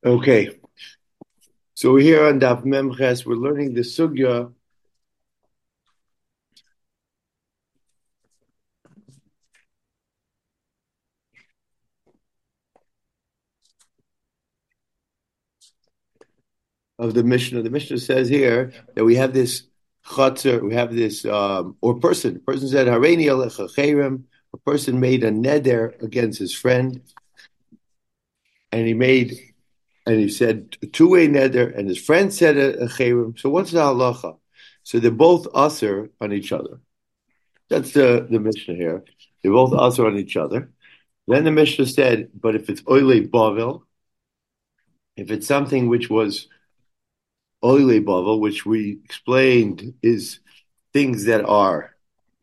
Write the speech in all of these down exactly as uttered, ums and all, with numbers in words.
Okay, so we're here on Daf Memches. We're learning the sugya of the Mishnah. The Mishnah says here that we have this chutzner, we have this um, or person. The person said Hareini alecha cherem. A person made a neder against his friend, and he made and he said a two-way neder, and his friend said a, a cherem. So what's the halacha? So they're both usher on each other. That's the the Mishnah here. They're both usher on each other. Then the Mishnah said, but if it's oile bavel, if it's something which was oile bavel, which we explained is things that are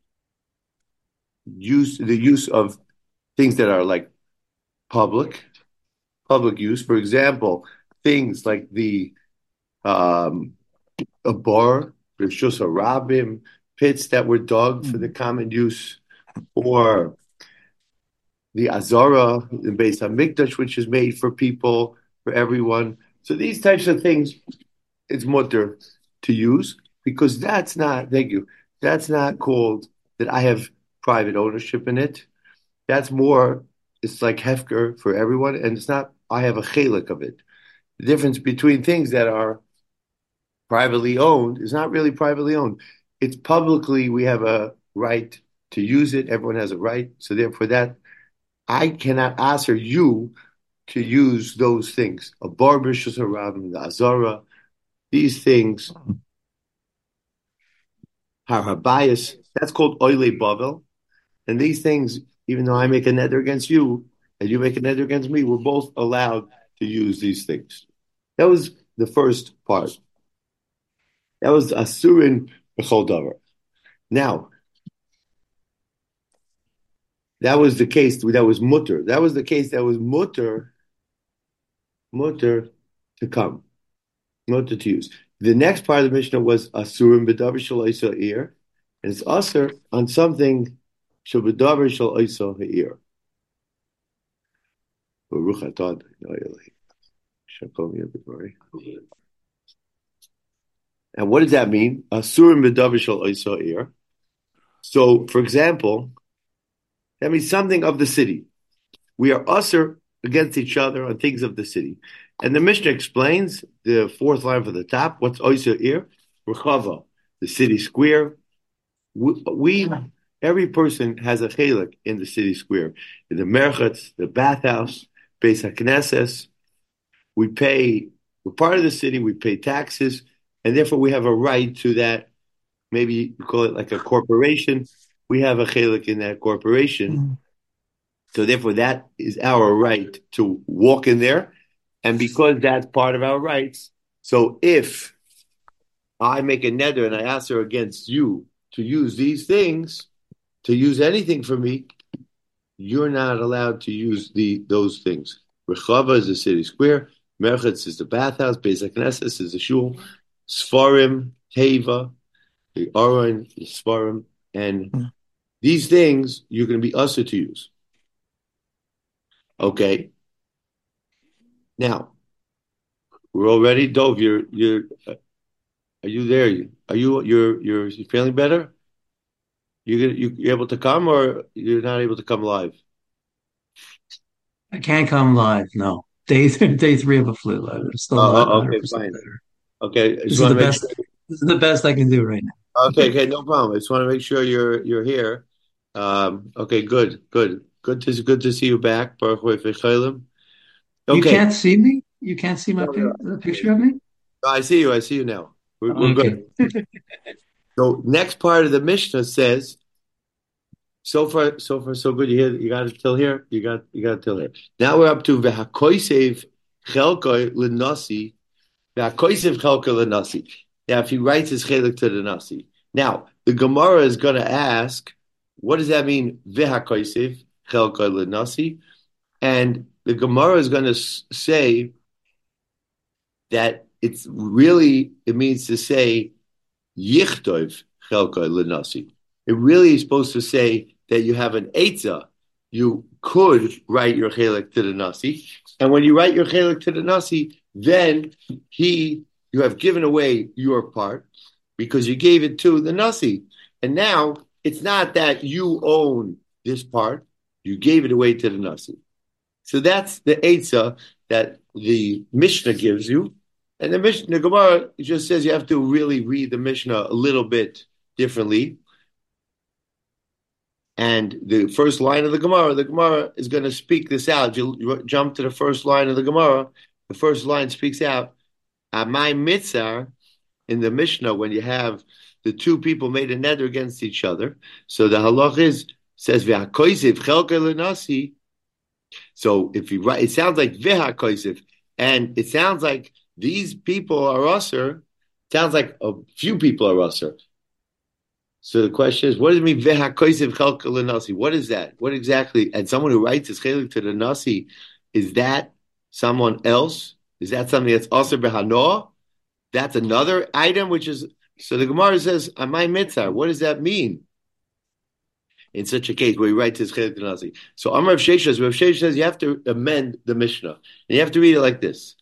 use the use of things that are like public public use. For example, things like the um, a bar, rishus harabim, pits that were dug for the common use, or the azara in Beis Hamikdash, which is made for people, for everyone. So these types of things, it's mutter to use because that's not, thank you, that's not called that I have private ownership in it. That's more, it's like hefker for everyone, and it's not, I have a chelik of it. The difference between things that are privately owned is not really privately owned. It's publicly, we have a right to use it. Everyone has a right. So therefore that, I cannot answer you to use those things. A barber, the azara, these things, harhabayas, that's called oile bavel. And these things, even though I make a nether against you and you make a nether against me, we're both allowed to use these things. That was the first part. That was asurin b'chol davar. Now, that was the case that was mutter. That was the case that was mutter, mutter to come, mutter to use. The next part of the Mishnah was asurim b'davar shel oisa ir, and it's asur on something shel b'davar shel oisa ha'ir. Baruch atah and what does that mean? Asurim b'davar shel oisa ir. So, for example, that means something of the city. We are usher against each other on things of the city. And the Mishnah explains the fourth line from the top. What's oisa ir? Rechava, the city square. We, we every person has a chelik in the city square. In the merchatz, the bathhouse, Beis HaKnesses. We pay, we're part of the city, we pay taxes, and therefore we have a right to that. Maybe you call it like a corporation. We have a chelik in that corporation. Mm-hmm. So therefore that is our right to walk in there. And because that's part of our rights, so if I make a neder and I ask her against you to use these things, to use anything for me, you're not allowed to use the those things. Rechava is the city square. Merchatz is the bathhouse. Beis HaKnesses is the shul. Sfarim, Teva, the Aron, the Sfarim, and mm. these things you're going to be usher to use. Okay. Now, we're all ready. Dov, you're you're uh, are you there? Are you you're you're feeling better? You you you able to come or you're not able to come live? I can't come live. No, day th- day three of a flu. I'm still Oh, not oh, one hundred okay, percent fine. better. Okay, I just This is want the to make best. sure. This is the best I can do right now. Okay, okay, no problem. I just want to make sure you're you're here. Um, okay, good, good, good to good to see you back. Baruch Hu V'Chaylim. You Okay, can't see me. You can't see my no, pic- no. the picture of me. I see you. I see you now. We're, we're good. Okay. So next part of the Mishnah says, so far, so far, so good. You hear, you got it till here. You got, you got it till here. Now we're up to v'hakoisev chelkoi l'nasi, v'hakoisev chelkoi l'nasi. Now, if he writes his chelik to the nasi, now the Gemara is going to ask, what does that mean? V'hakoisev chelkoi l'nasi, and the Gemara is going to say that it's really it means to say yichtov chelkoi l'nasi. It really is supposed to say that you have an eitzah you could write your chelik to the nasi, and when you write your chelik to the nasi, then he you have given away your part because you gave it to the nasi, and now it's not that you own this part; you gave it away to the nasi. So that's the eitzah that the Mishnah gives you, and the Mishnah, the Gemara just says you have to really read the Mishnah a little bit differently. And the first line of the Gemara, the Gemara is going to speak this out. You jump to the first line of the Gemara. The first line speaks out, Amai mitzar, in the Mishnah, when you have the two people made a neder against each other. So the halach is, says, V'hakoisiv chelka l'nasi. So if you write, it sounds like V'hakoisiv. And it sounds like these people are usher. Sounds like a few people are usher. So the question is, what does it mean, V'hakoisiv chelka l'nasi? What is that? What exactly? And someone who writes his chelik to the nasi, is that someone else? Is that something that's also b'hanoah? That's another item, which is, so the Gemara says, Amai mitzar. What does that mean? In such a case where he writes his chelik to the nasi. So Amar Rav Sheshes says, Rav Sheshes says you have to amend the Mishnah. And you have to read it like this.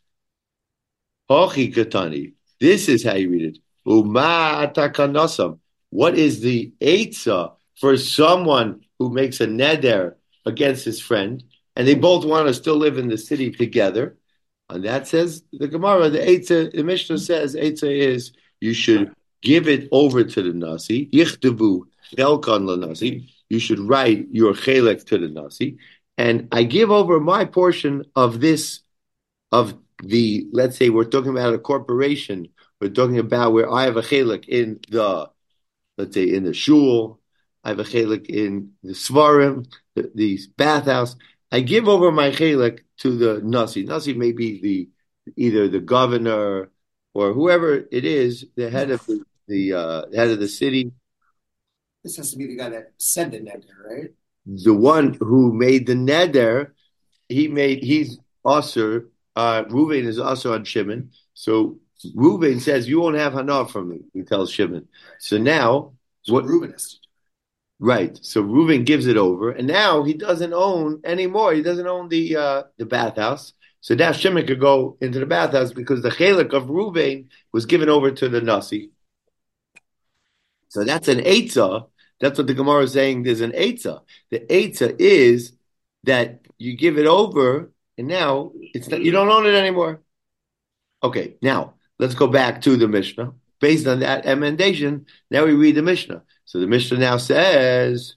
Hochi katani. This is how you read it. Uma atakanasam. What is the eitzah for someone who makes a neder against his friend, and they both want to still live in the city together? And that says the Gemara, the eitzah, the Mishnah says eitzah is you should give it over to the nasi. Yichtavu chelkan l'nasi. You should write your chelek to the nasi, and I give over my portion of this, of the. Let's say we're talking about a corporation. We're talking about where I have a chelek in the. Let's say in the shul, I have a chelik in the svarim, the, the bathhouse. I give over my chelik to the nasi. Nasi may be the either the governor or whoever it is, the head of the, the uh, head of the city. This has to be the guy that said the neder, right? The one who made the neder, he made he's also uh, Reuven is also on Shimon. So Reuven says, you won't have hana from me, he tells Shimon. So now, so what Reuven is. Right. So Reuven gives it over, and now he doesn't own anymore. He doesn't own the uh, the bathhouse. So now Shimon could go into the bathhouse because the chelik of Reuven was given over to the nasi. So that's an eitzah. That's what the Gemara is saying. There's an eitzah. The eitzah is that you give it over, and now it's not, you don't own it anymore. Okay, now let's go back to the Mishnah. Based on that amendation, now we read the Mishnah. So the Mishnah now says,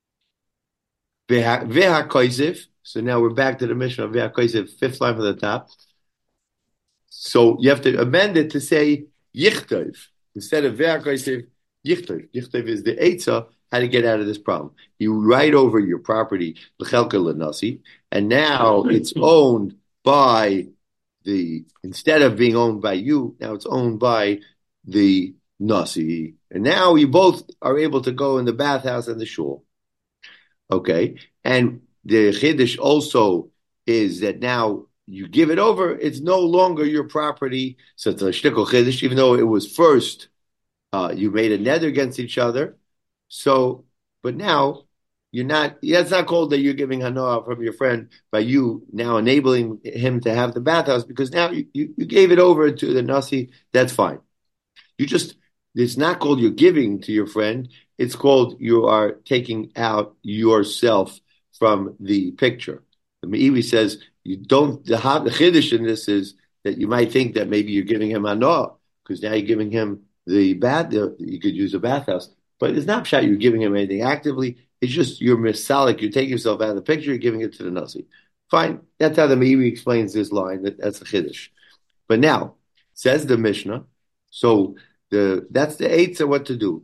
Veha koisif. So now we're back to the Mishnah, Veha koisif, fifth line from the top. So you have to amend it to say Yichtov. Instead of Veha koisif, Yichtov. Yichtov is the Eitzah, how to get out of this problem. You write over your property, L'chelka l'nasi, and now it's owned by the, instead of being owned by you, now it's owned by the nasi, and now you both are able to go in the bathhouse and the shul. Okay, and the chiddush also is that now you give it over; it's no longer your property. So it's a shtickle chiddush, even though it was first uh, you made a neder against each other. So, but now you're not. Yeah, it's not called that you're giving hanoah from your friend by you now enabling him to have the bathhouse because now you, you, you gave it over to the nasi. That's fine. You just, it's not called you're giving to your friend. It's called you are taking out yourself from the picture. The Me'iwi says you don't, the, the chiddush in this is that you might think that maybe you're giving him hanoah because now you're giving him the bath, you could use a bathhouse. But it's not pshat you're giving him anything actively. It's just you're misalik, you're taking yourself out of the picture, you're giving it to the nasi. Fine. That's how the Me'iwi explains this line. That, that's the chiddush. But now, says the Mishnah, so the that's the eighth of what to do.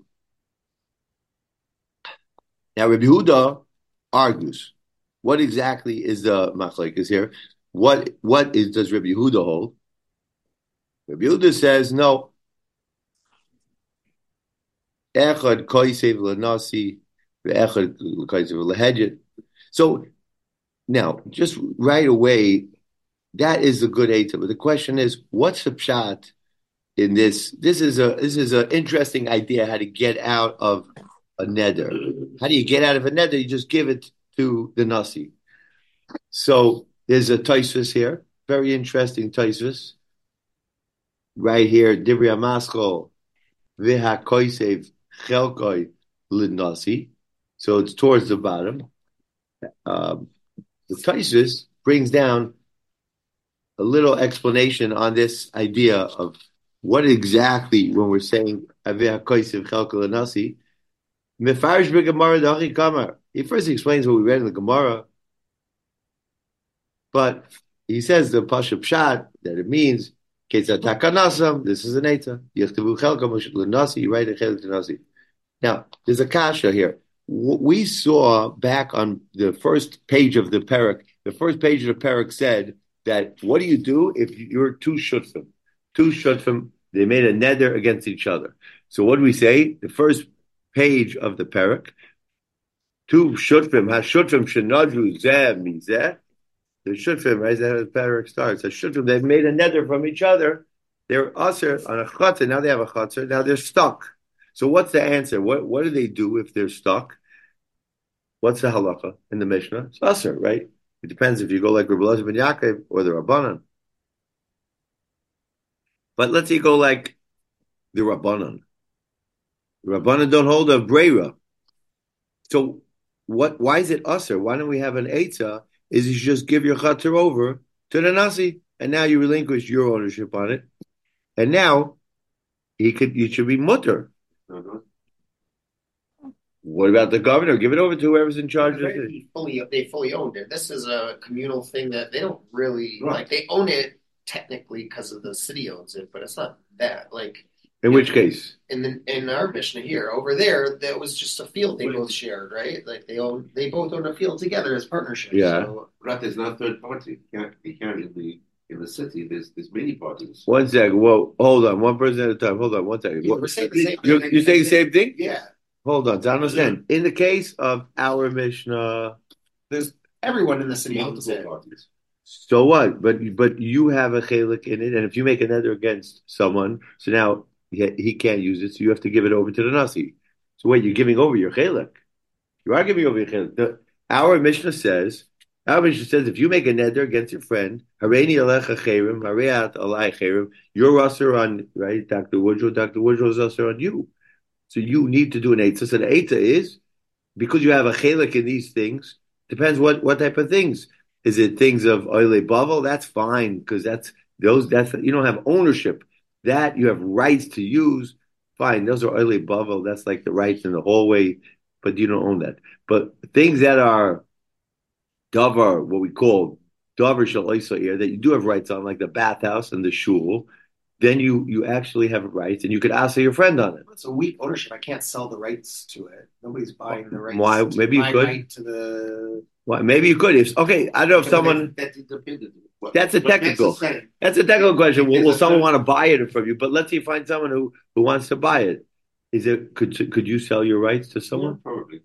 Now Rabbi Yehuda argues. What exactly is the machlekes here? What what is does Rabbi Yehuda hold? Rabbi Yehuda says no. Echad koisev l'nasi, ve'echad koisev l'hedjet. So now, just right away, that is a good eitzah. But the question is, what's the pshat in this? This is a this is an interesting idea how to get out of a neder. How do you get out of a neder? You just give it to the Nasi. So there's a Tosfos here, very interesting Tosfos. Right here, Dibri Amaskol, Viha Koisev, Chelkoi, Linasi. So it's towards the bottom. Um, the Tosfos brings down a little explanation on this idea of what exactly, when we're saying Viha Koisev, Chelkoi, Linasi, Mefarish b'Gemara dachi kamar. He first explains what we read in the Gemara, but he says the Pashup Pshat that it means Ketzat Takanasam. This is an Eita. Yechtavu Chelka Moshe L'Nasi. You write a Chelik to Nasi. Now there's a kasha here. We saw back on the first page of the parak. The first page of the parak said that what do you do if you're two shutfim? Two shutfim. They made a neder against each other. So what do we say? The first page of the parak. Two shutfim, hashutfim shenadru zeh mizeh. The shutfim, right? That's how the parak starts. The shutfim, they've made a nether from each other. They're usher on a chatzah. Now they have a chatzah. Now they're stuck. So what's the answer? What what do they do if they're stuck? What's the halacha in the Mishnah? It's usher, right? It depends if you go like Rabbi Elazar ben Yaakov or the Rabbanan. But let's say you go like the Rabbanan. The Rabbanan don't hold a breira. So what? Why is it usher? Why don't we have an eitzah? Is you just give your chatzah over to the Nasi, and now you relinquish your ownership on it, and now he could. You should be mutter. Mm-hmm. What about the governor? Give it over to whoever's in charge of it. Fully, they fully owned it. This is a communal thing that they don't really right. like. They own it technically because of the city owns it, but it's not that like. In which know, case? In the in our Mishnah here, over there, that was just a field they both shared, right? Like they own, they both own a field together as partnerships. Yeah. So, right, there's no third party. You can't, you can't in the in the city. There's there's many parties. One second. Whoa, hold on. One person at a time. Hold on. One second. Yeah, we're saying the same you're, thing. you're saying the same thing? Yeah. Hold on. To understand, in the case of our Mishnah, there's everyone in the city owns it. Parties. So what? But but you have a chelik in it, and if you make a nether against someone, so now he, he can't use it, so you have to give it over to the Nasi. So wait, you're giving over your chelik. You are giving over your chelik. The, our Mishnah says, our Mishnah says, if you make a nether against your friend, hareini alecha cherim, hareat alai cherim, you're usher on, right? Doctor Woodrow, Doctor Woodrow is usher on you. So you need to do an eitzah. So the eitzah is, because you have a chelik in these things, depends what, what type of things. Is it things of oile bavel? That's fine, because that's those. That's you don't have ownership. That you have rights to use. Fine, those are oile bavel. That's like the rights in the hallway, but you don't own that. But things that are davar, what we call davar shel oisa'ir, that you do have rights on, like the bathhouse and the shul, then you you actually have rights, and you could ask your friend on it. It's a weak ownership. I can't sell the rights to it. Nobody's buying the rights. Why? To Maybe you my could. right to the. Well, maybe you could. If okay, I don't know if someone. That, that, That's a technical. That's a technical question. Will, will someone want to buy it from you? But let's say you find someone who, who wants to buy it. Is it could could you sell your rights to someone? Yeah, probably.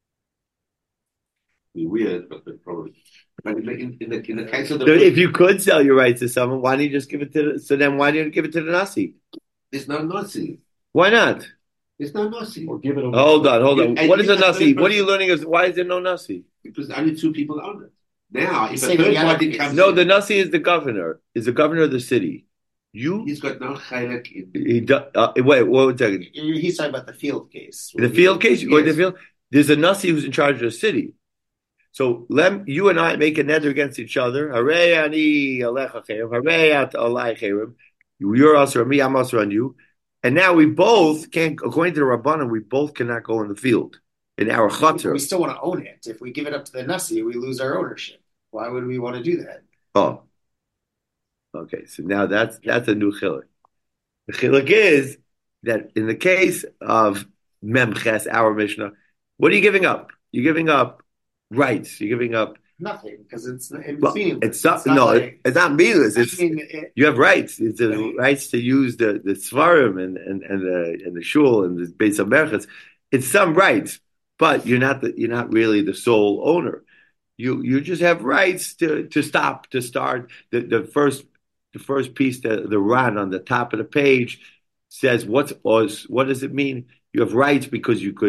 Be weird, but, but probably. But in the, in the in the case of the So if you could sell your rights to someone, why don't you just give it to? The, so then why didn't you give it to the Nasi? there's no Nazi. Why not? There's no Nazi. Or give it over. Hold on, hold on. And What is you a have Nasi? third What are you person. learning? Is why is there no Nasi? Because only two people own it. Now, if a saying third the other- party comes No, in, the Nasi is the governor. Is the governor of the city. You he's got no chaylik in he do, uh, wait. One second. He's talking about the field case. The field case. You go to the Yes. field. There's a Nasi who's in charge of the city. So let you and I make a nether against each other. Harei ani alecha cherem, harei at alai cherem. You're also on me, I'm also on you. And now we both can't, according to the Rabbanan, we both cannot go in the field in our We chutzner. still want to own it. If we give it up to the Nasi, we lose our ownership. Why would we want to do that? Oh, okay. So now that's that's a new chiluk. The chiluk is that in the case of Memches, our Mishnah, what are you giving up? You're giving up rights. You're giving up. Nothing, because it's, it's Well, meaningless. it's not. no, like- it's not meaningless. I It's mean, it- you have rights. It's the Right. rights to use the the svarim and and and the and the shul and the Beis Hamerches. It's some rights, but you're not the, you're not really the sole owner. You you just have rights to to stop to start the the first the first piece the the run on the top of the page says what's what does it mean? You have rights because you could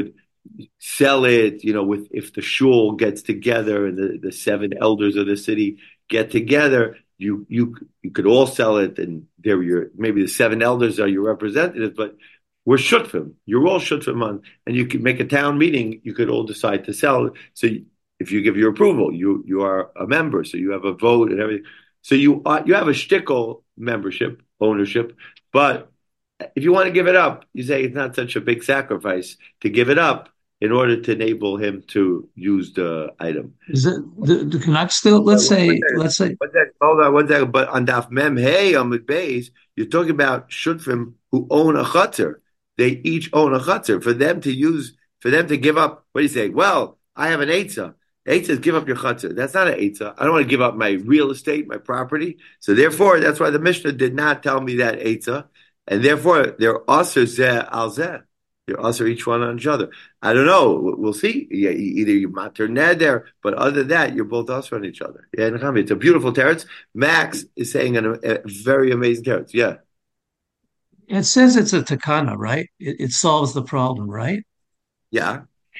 sell it, you know, with if the shul gets together and the, the seven elders of the city get together, you you you could all sell it, and they're your maybe the seven elders are your representatives, but we're shutfim. You're all shutfim on, and you could make a town meeting. You could all decide to sell it. So if you give your approval, you you are a member, so you have a vote and everything. So you are, you have a shtickle membership ownership, but if you want to give it up, you say it's not such a big sacrifice to give it up in order to enable him to use the item. Is it the, the can I still let's say let's say One second, hold on one second. But on Daf Mem Hey on Beis, you're talking about shutfim who own a chutzner. They each own a chutzner. For them to use, for them to give up. What do you say? Well, I have an eitzah. Eitzah is give up your chutzner. That's not an eitzah. I don't want to give up my real estate, my property. So therefore, that's why the Mishnah did not tell me that eitzah. And therefore, they're also zeh al zeh. They're also each one on each other. I don't know. We'll see. Yeah, either you mater neder, but other than that, you're both also on each other. Yeah, it's a beautiful teretz. Max is saying a, a very amazing teretz. Yeah. it says it's a takana, right? It, it solves the problem, right? Yeah.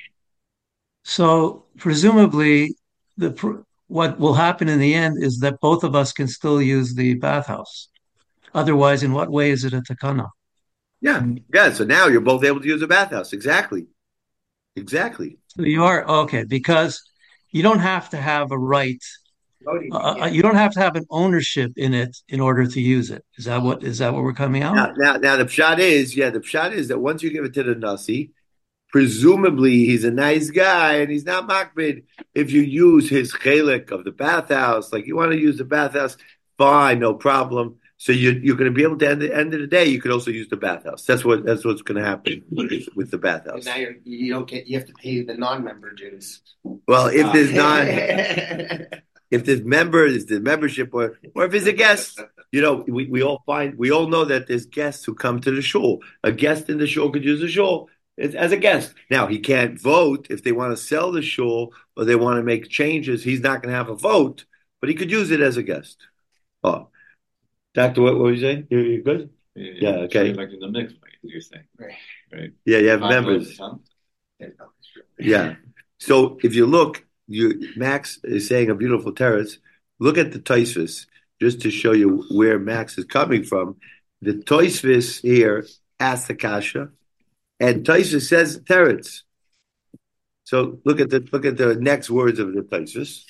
So presumably, the pr- what will happen in the end is that both of us can still use the bathhouse. Otherwise, in what way is it a takana? Yeah. Yeah. So now you're both able to use a bathhouse. Exactly. Exactly. So you are okay because you don't have to have a right. Voting, Uh, yeah. uh, you don't have to have an ownership in it in order to use it. Is that what is that what we're coming out? Now, now, now the pshat is, yeah, the pshat is that once you give it to the nasi, presumably he's a nice guy and he's not makbid. If you use his chelik of the bathhouse, like you want to use the bathhouse, fine, no problem. So you, you're going to be able to, end the end of the day, you could also use the bathhouse. That's what that's what's going to happen with, with the And bathhouse. now you're, you don't get. You have to pay the non-member dues. Well, if there's not, not. if there's members, if there's membership, or or if it's a guest, you know, we, we all find we all know that there's guests who come to the shul. A guest in the shul could use the shul as a guest. Now he can't vote if they want to sell the shul or they want to make changes. He's not going to have a vote, but he could use it as a guest. Oh, Doctor, what, what were you saying? You're, you're good. Yeah, Yeah, okay. Like in the mix, like you're saying, Right. right? Yeah, you have Five members. votes, huh? Yeah. So if you look, you Max is saying a beautiful terrace. Look at the Tosfos, just to show you where Max is coming from. The Tosfos here asks the kasha, and Tosfos says terrace. So look at the look at the next words of the Tosfos.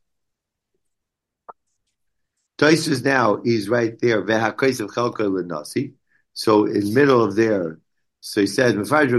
Tosfos now he's right there. V'hakos of chelka l'nasi. So in middle of there. So he says, "What's your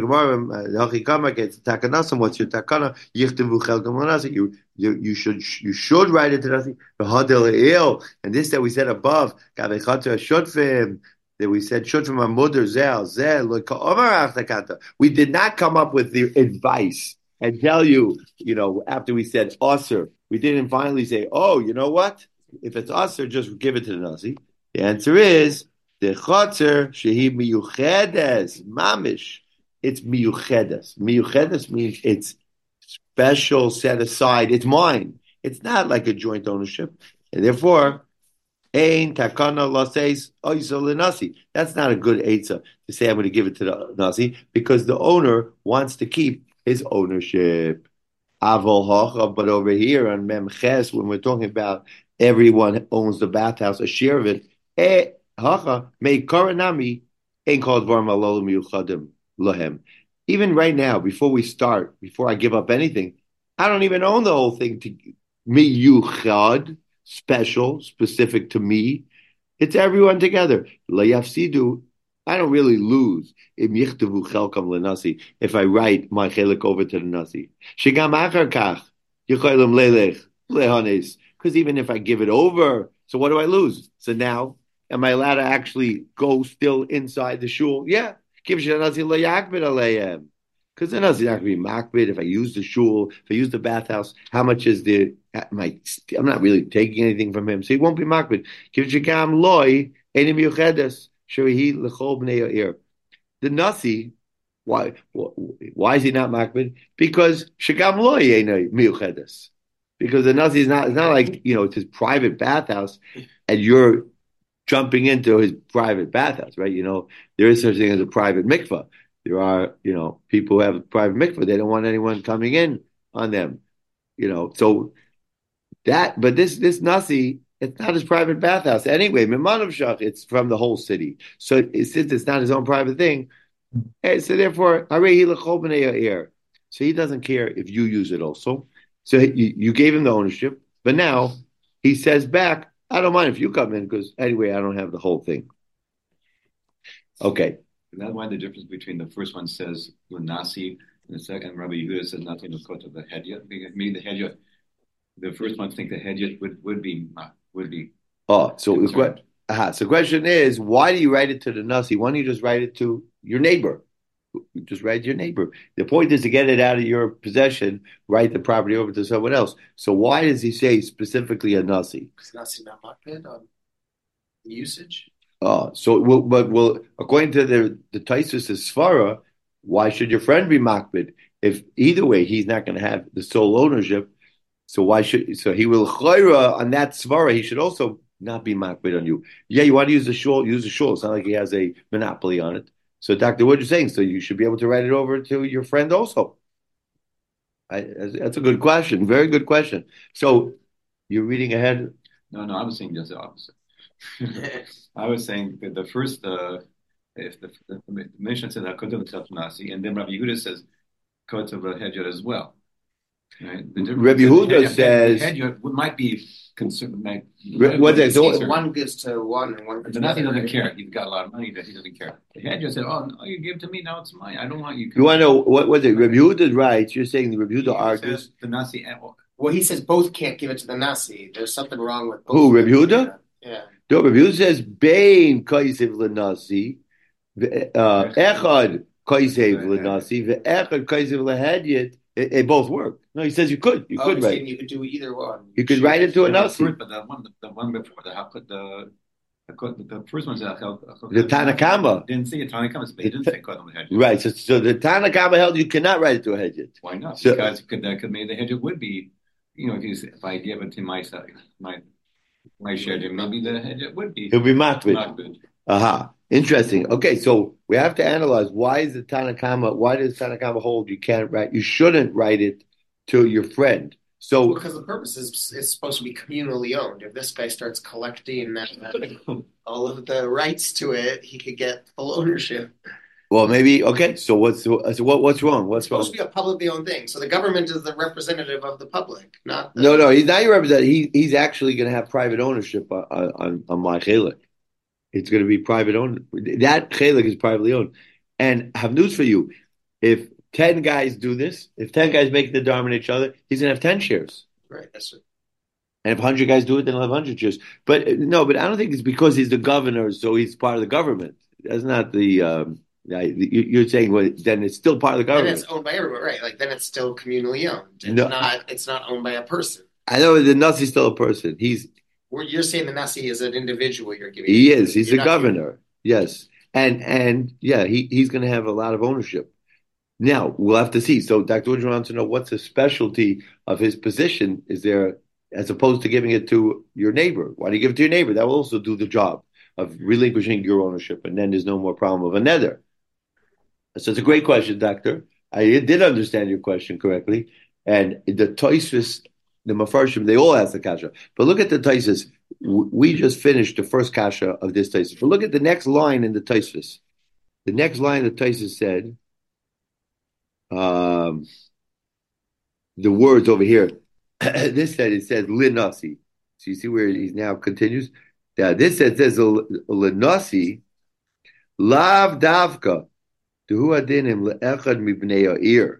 takana? You you you should you should write it to nasi. And this that we said above, that we said shutfim mother zel zel. We did not come up with the advice and tell you, you know, after we said usher, we didn't finally say, oh, you know what? If it's usher, just give it to the nasi. The answer is. The chotzer shehi miyuchedes mamish. It's miyuchedes. Miyuchedes means it's special, set aside. It's mine. It's not like a joint ownership, and therefore, ein takana laseis oisol lenasi. That's not a good eitzah to say I'm going to give it to the nasi because the owner wants to keep his ownership. Avol hocha, but over here on Memches, when we're talking about everyone owns the bathhouse, a share of it. Eh, Hacha may koranami ain't called varm alolu miyuchadim lohem. Even right now, before we start, before I give up anything, I don't even own the whole thing. To miyuchad, special, specific to me. It's everyone together. Layafsidu. I don't really lose if yichtavu chelkam lenasi if I write my chelik over to the nasi. Shigam achar kach yichaylim lelech lehanes. Because even if I give it over, so what do I lose? So now. Am I allowed to actually go still inside the shul? Yeah. Because the Nazi is not going to be makbid if I use the shul, if I use the bathhouse. How much is the? Am I, I'm not really taking anything from him, so he won't be makbid. The Nasi, why? Why is he not makbid? Because shagam loy miyuchedes. Because the Nasi is not. It's not like you know it's his private bathhouse, and you're jumping into his private bathhouse, right? You know, there is such a thing as a private mikvah. There are, you know, people who have a private mikveh. They don't want anyone coming in on them, you know. So that, but this this nasi, it's not his private bathhouse anyway. Mimanav shach, it's from the whole city. So it, since it's not his own private thing, hey, so therefore, arehi l'chol b'nei ha'ir. So he doesn't care if you use it also. So you, you gave him the ownership, but now he says back, I don't mind if you come in because anyway, I don't have the whole thing. Okay. Is that why the difference between the first one says Nasi and the second Rabbi Yehuda says nothing to quote of the Hedya? Maybe the Hedya, the first one think the Hedya would, would be would be. Oh, so the question. Uh-huh. So the question is, why do you write it to the Nasi? Why don't you just write it to your neighbor? Just write to your neighbor. The point is to get it out of your possession, write the property over to someone else. So why does he say specifically a Nasi? Because Nasi not makpid on usage. Oh, so well, but well, according to the the Taisus Svara, why should your friend be makbid? If either way he's not going to have the sole ownership, so why should so he will chayra on that svara? He should also not be makbid on you. Yeah, you want to use the shul, use the shul. It's not like he has a monopoly on it. So, Doctor, what you're saying? So you should be able to write it over to your friend also. I, that's a good question. Very good question. So you're reading ahead. No, no, I was saying just the opposite. I was saying that the first, uh, if the, the, the Mishnah says Hakotav Nasi, and then Rabbi Yehuda says Kotav Hedjot as well. Right? Rabbi Yehuda says Hedjot might be concerned. Might, what they so one gives to one and one gives the to Nasi another. doesn't care. He's got a lot of money that he doesn't care. The Hedjot said, "Oh, no, you give it to me. Now it's mine. I don't want you." You want to know what was it? Rabbi Yehuda writes. You're saying the Rabbi Yehuda argues the Nasi. Well, he says both can't give it to the Nasi. There's something wrong with both. Who, Rabbi Yehuda? Yeah. No, Rabbi Yehuda says Bain Kaisev Lenasi, Echad Kaisev Lenasi, Echad Kaisev Lehedyet. They both work. No, he says you could. You oh, could write. You could do either one. You could write it to a Nasi. But the one, the one before the the the, the first one said the Tanakama didn't say Tanakama. It didn't say Kodam Hedjot. Right. So, so the Tanakama held you cannot write it to a Hedjot. Why not? So, because could that could maybe the Hedjot would be, you know, if you if I give it to my my my share, maybe the Hedjot would be. It'll be matvid. Aha. Interesting. Okay, so we have to analyze why is the Tanakama, why does Tanakama hold you can't write, you shouldn't write it to your friend. So well, because the purpose is it's supposed to be communally owned. If this guy starts collecting uh, all of the rights to it, he could get full ownership. Well, maybe okay. So what's so what what's wrong? What's it's wrong? supposed to be a publicly owned thing. So the government is the representative of the public, not the... no, no. He's not your representative. He he's actually going to have private ownership on on, on my chelik. It's going to be private owned. That chelik is privately owned. And I have news for you: if ten guys do this, if ten guys make the dharma in each other, he's going to have ten shares. Right. That's it. And if one hundred guys do it, then he'll have one hundred shares. But no, but I don't think it's because he's the governor, so he's part of the government. That's not the. Um, you're saying well, then it's still part of the government. Then it's owned by everyone, right? Like then it's still communally owned. It's no, not. It's not owned by a person. I know the Nasi's still a person. He's. You're saying the Nasi is an individual. You're giving. He is. He's the governor. Giving. Yes, and and yeah, he, he's going to have a lot of ownership. Now we'll have to see. So Doctor Woodruff wants to know what's the specialty of his position. Is there as opposed to giving it to your neighbor? Why do you give it to your neighbor? That will also do the job of relinquishing your ownership, and then there's no more problem of a nether. So it's a great question, Doctor. I did understand your question correctly, and the Tosfos. The Mefarshim, they all ask the kasha. But look at the Tosfos. We just finished the first kasha of this Tosfos. But look at the next line in the Tosfos. The next line the Tosfos said, um, the words over here. This said, it says, Linasi. So you see where he now continues? Yeah, this said, says, Linasi, Lav Davka, Duhu Adinim, Le'echad Mibnei Ha'ir.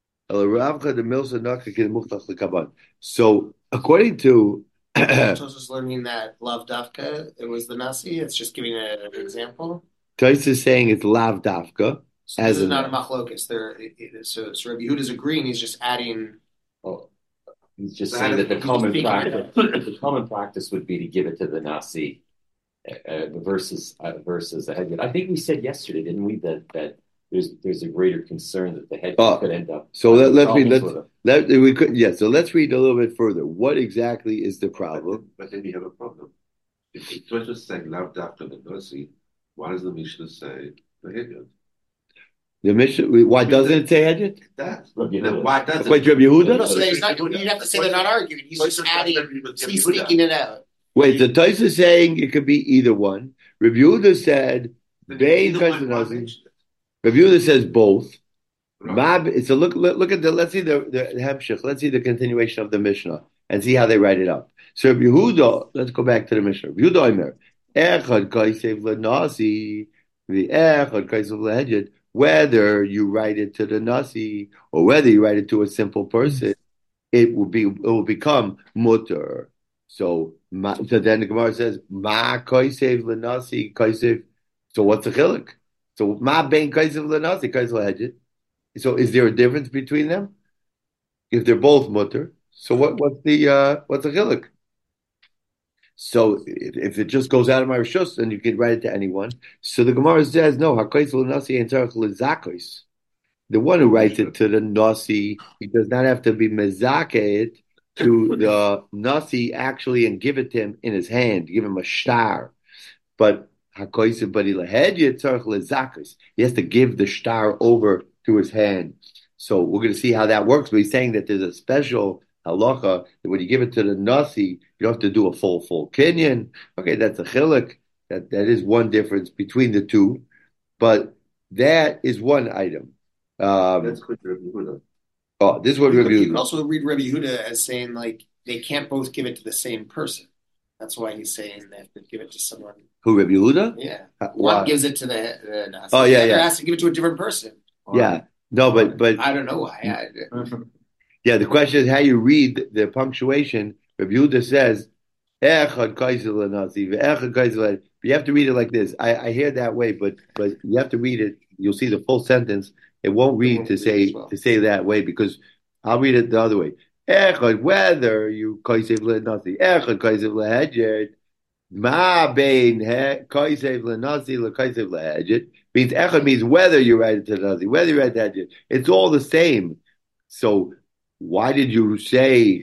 So, according to Tosfos is learning that lav dafka, it was the Nasi. It's just giving a, an example. Tosfos is saying it's lav dafka. So as this is not a machlokas. There, it, it, so, so Rabbi Yehuda is agreeing. He's just adding. Oh, he's just saying that the common practice, the common practice would be to give it to the Nasi uh, versus uh, versus the head. I think we said yesterday, didn't we, that that. There's there's a greater concern that the head oh, could end up. So let, let's read. Let's let we could yeah. So let's read a little bit further. What exactly is the problem? But then, but then you have a problem. If the Torah is saying lav dafka the Nasi, why does the Mishnah say the Hedjot? The Mishnah, why doesn't it say Hedget? It does. Then why does Wait, it? Rabbi Yehuda? No, so he's not. You'd have to say they're not arguing. He's just adding. He's speaking it out. Wait, the Taisa is saying it could be either one. Rabbi Yehuda said, Bein Kaiser Nasi. Rabbi Yehuda says both. Mab, so look, look, look at the. Let's see the the Hemshech. Let's see the continuation of the Mishnah and see how they write it up. So Rabbi Yehuda, let's go back to the Mishnah. Rabbi Yehuda Omer, Echad Kaisev LeNasi, the Echad Kaisev LeHedjed. Whether you write it to the Nasi or whether you write it to a simple person, it will be it will become mutter. So, ma, so then the Gemara says, Ma Kaisev LeNasi Kaisev. So what's the chiluk? So Ma Bein Kaisev LeNasi Kaisev LeHedjed. So is there a difference between them? If they're both mutter, so what? What's the uh, what's the chiluk? So if, if it just goes out of my rishus, then you can write it to anyone. So the Gemara says no. Hakais l'nasi ain't tzarich l'zakos. The one who writes it to the nasi, he does not have to be mezakeh to the nasi actually and give it to him in his hand, give him a star. But hakais badi lahedya tzarich l'zakos. He has to give the star over to his hand. So we're going to see how that works. But he's saying that there's a special halacha that when you give it to the nasi, you don't have to do a full full kinyan. Okay, that's a chiluk. That that is one difference between the two, but that is one item. Um, That's good, Rabbi Yehuda. Oh, this is what Rabbi You can Yehuda. also read Rabbi Yehuda as saying like they can't both give it to the same person. That's why he's saying they have to give it to someone. Who, Rabbi Yehuda? Yeah, Uh, one why? gives it to the, the Nasi. Oh, yeah, the other yeah. has to give it to a different person. Yeah, no, but but I don't know why. I, yeah, the question is how you read the punctuation. Rabbi Yehuda says, "Echad kaiser l'nasi, ve'echad kaiser l'hed." You have to read it like this. I, I hear that way, but but you have to read it. You'll see the full sentence. It won't read to say to say that way because I'll read it the other way. Echad, whether you kaiser l'nasi, echad kaiser l'hedjed, ma bein kaiser l'nasi l'kaiser l'hedjed means echad means whether you write it to the nasi, whether you write it to hedjed. It's all the same. So why did you say?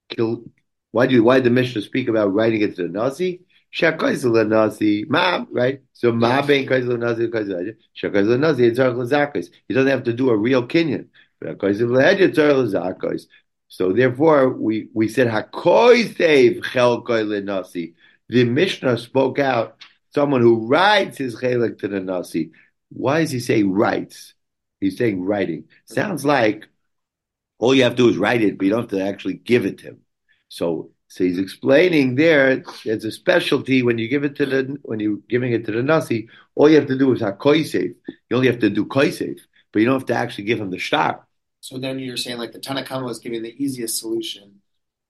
Why do you, why did the Mishnah speak about writing it to the nasi? Shakaisel nasi, ma, right? So ma bein kaisel nasi, kaisel shakaisel nasi. It's tzarich l'zakos. He doesn't have to do a real kinyan. But kaisel l'hedjed tzarich l'zakos. So therefore, we we said hakoisev chelkoi l'nasi. The Mishnah spoke out someone who writes his chelik to the nasi. Why does he say writes? He's saying writing. Sounds like all you have to do is write it, but you don't have to actually give it to him. So, so he's explaining there. There's a specialty when you give it to the when you're giving it to the nasi. All you have to do is hakoisev. You only have to do koisev, but you don't have to actually give him the star. so then you're saying like the Tanakama was giving the easiest solution.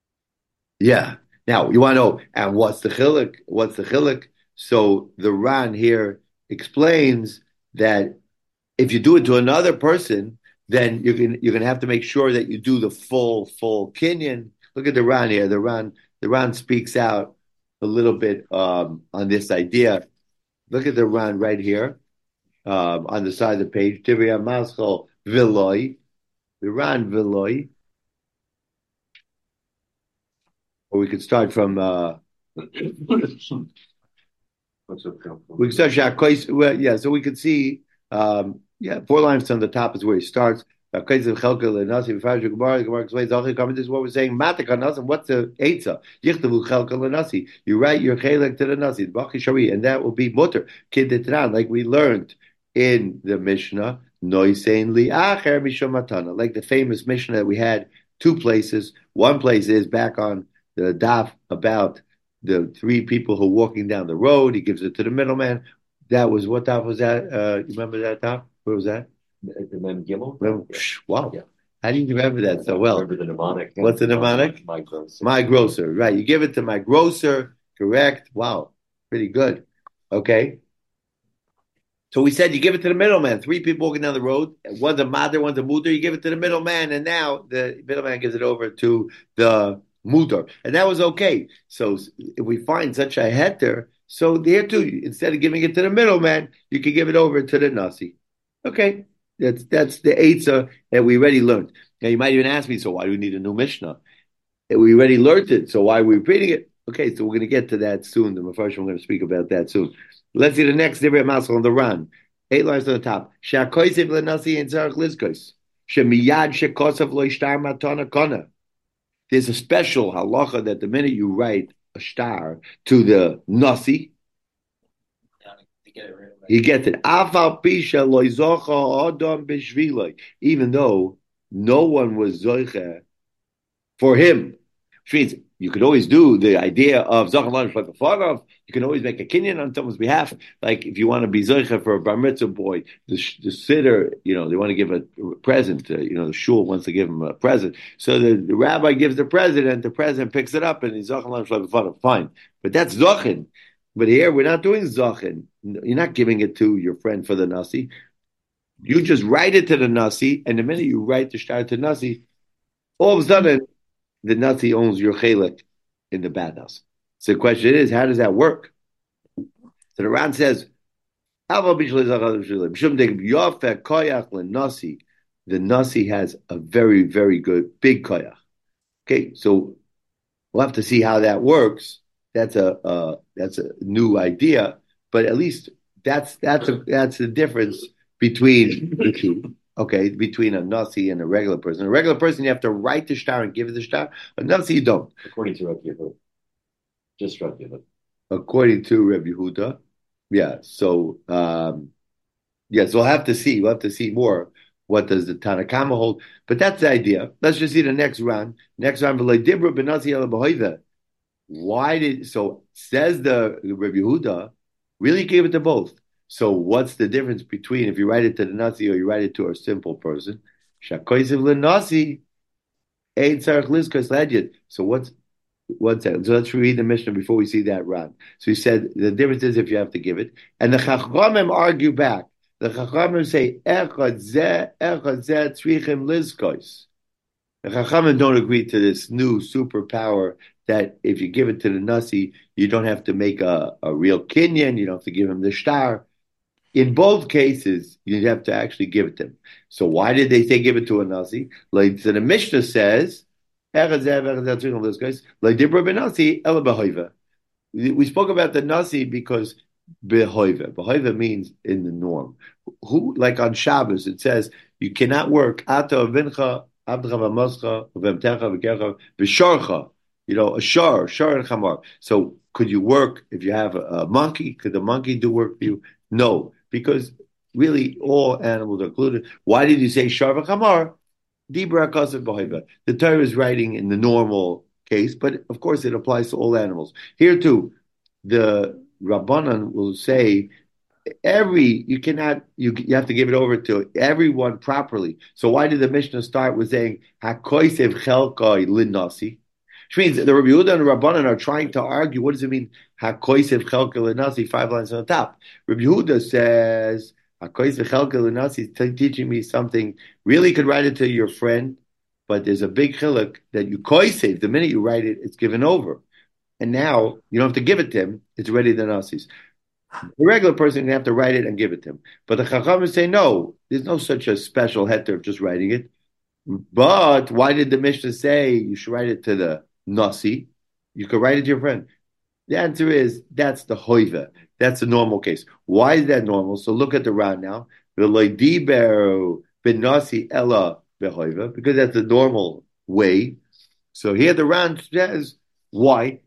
Yeah. Now you want to know, and what's the chiluk? What's the chiluk? So the Ran here explains that if you do it to another person, then you can you're going to have to make sure that you do the full full kinyan. Look at the Ran here. The Ran the Ran speaks out a little bit um, on this idea. Look at the Ran right here um, on the side of the page. Tivya Maschal Viloi. The Ran Viloi. Or we could start from. Uh, What's up, Cal? we can start Shakois. Well, yeah. So we could see. Um, yeah, four lines on the top is where he starts. This is what we're saying. What's the eitzah? You write your chelik to the nasi, and that will be mutter. Like we learned in the Mishnah, like the famous Mishnah that we had two places. One place is back on the daf about the three people who are walking down the road. He gives it to the middleman. That was what daf was that? Uh, you remember that daf? Where was that? The Mem Gimel? Remember? Wow. Yeah. How do you remember that so well? I remember the mnemonic. What's the mnemonic? My grocer. My grocer. Right. You give it to my grocer. Correct. Wow. Pretty good. Okay. So we said you give it to the middleman. Three people walking down the road. One's a mother, one's a mutter. You give it to the middleman, and now the middleman gives it over to the mutter. And that was okay. So if we find such a heter, so there too, instead of giving it to the middleman, you can give it over to the nasi. Okay. That's that's the eitzah that we already learned. Now you might even ask me, so why do we need a new Mishnah? We already learned it, so why are we repeating it? Okay, so we're going to get to that soon. The Mepharshim, we're going to speak about that soon. Let's see the next Divrei Masel on the Ran. Eight lines on the top. Shakoisiv lenasi and zarach lizkos. Shemiyad shekosav lo ishtar matana kona. There's a special halacha that the minute you write a star to the nasi, he gets it. Afal pisha lo izocha adam b'shviloi. Even though no one was zoicha for him. Which means you could always do the idea of Zachan Lan Shloif Farov. You can always make a kinyan on someone's behalf. Like if you want to be Zoicha for a bar mitzvah boy, the, the sitter, you know, they want to give a present. Uh, you know, the shul wants to give him a present. So the, the rabbi gives the president, the president picks it up and he's Zachan Lan Shloif Farov. Fine. But that's Zachin. But here we're not doing Zachin. You're not giving it to your friend for the Nasi. You just write it to the Nasi, and the minute you write the star to Nasi, all of a sudden, the Nasi owns your chelik in the bathhouse. So the question is, how does that work? So the Ran says, the Nasi has a very, very good big koyach. Okay, so we'll have to see how that works. That's a uh, that's a new idea, but at least that's that's a, that's the difference between the two. Okay, between a Nasi and a regular person. A regular person, you have to write the star and give it the star. A Nasi, you don't. According to Rabbi Yehuda. Just Rabbi Yehuda. According to Rabbi Yehuda. Yeah, so, um, yeah, so we'll have to see. We'll have to see more. What does the Tanakama hold? But that's the idea. Let's just see the next round. Next round, why did, so says the Rabbi Yehuda, really gave it to both. So what's the difference between if you write it to the Nasi or you write it to a simple person? Shakoisiv lenasi, ein tzarich lizkos ledyet. So what's what's that? So let's read the Mishnah before we see that round. So he said the difference is if you have to give it, and the Chachamim argue back. The Chachamim say echad zeh echad zeh tzrichim lizkos. The Chachamim don't agree to this new superpower that if you give it to the Nasi, you don't have to make a, a real kinyan, you don't have to give him the star. In both cases, you have to actually give it to him. So why did they say give it to a Nasi? Like, so the Mishnah says, we spoke about the Nasi because behoiva. Behoiva means in the norm. Who, like on Shabbos, it says, you cannot work ata vincha, abdcha v'moscha, v'emtecha v'kecha, v'sharcha. You know, a shar, shar and chamar. So could you work if you have a, a monkey? Could the monkey do work for you? No, because really all animals are included. Why did you say shar v'chamar? Dibra kasav b'hoiva. The Torah is writing in the normal case, but of course it applies to all animals. Here too, the Rabbanan will say every you cannot you you have to give it over to everyone properly. So why did the Mishnah start with saying hakoisev chelkai linnasi? Which means the Rabbi Yehuda and the Rabbanan are trying to argue, what does it mean? HaKoisev Chelke L'Nasi, five lines on the top. Rabbi Yehuda says, HaKoisev Chelke L'Nasi is t- teaching me something. Really could write it to your friend, but there's a big chiluk that you koisev. The minute you write it, it's given over. And now, you don't have to give it to him. It's ready to the Nazis. The regular person can have to write it and give it to him. But the Chacham say, no, there's no such a special heter of just writing it. But why did the Mishnah say you should write it to the Nasi? You could write it to your friend. The answer is that's the hoiva. That's the normal case. Why is that normal? So look at the round now. Because that's the normal way. So here the round says why?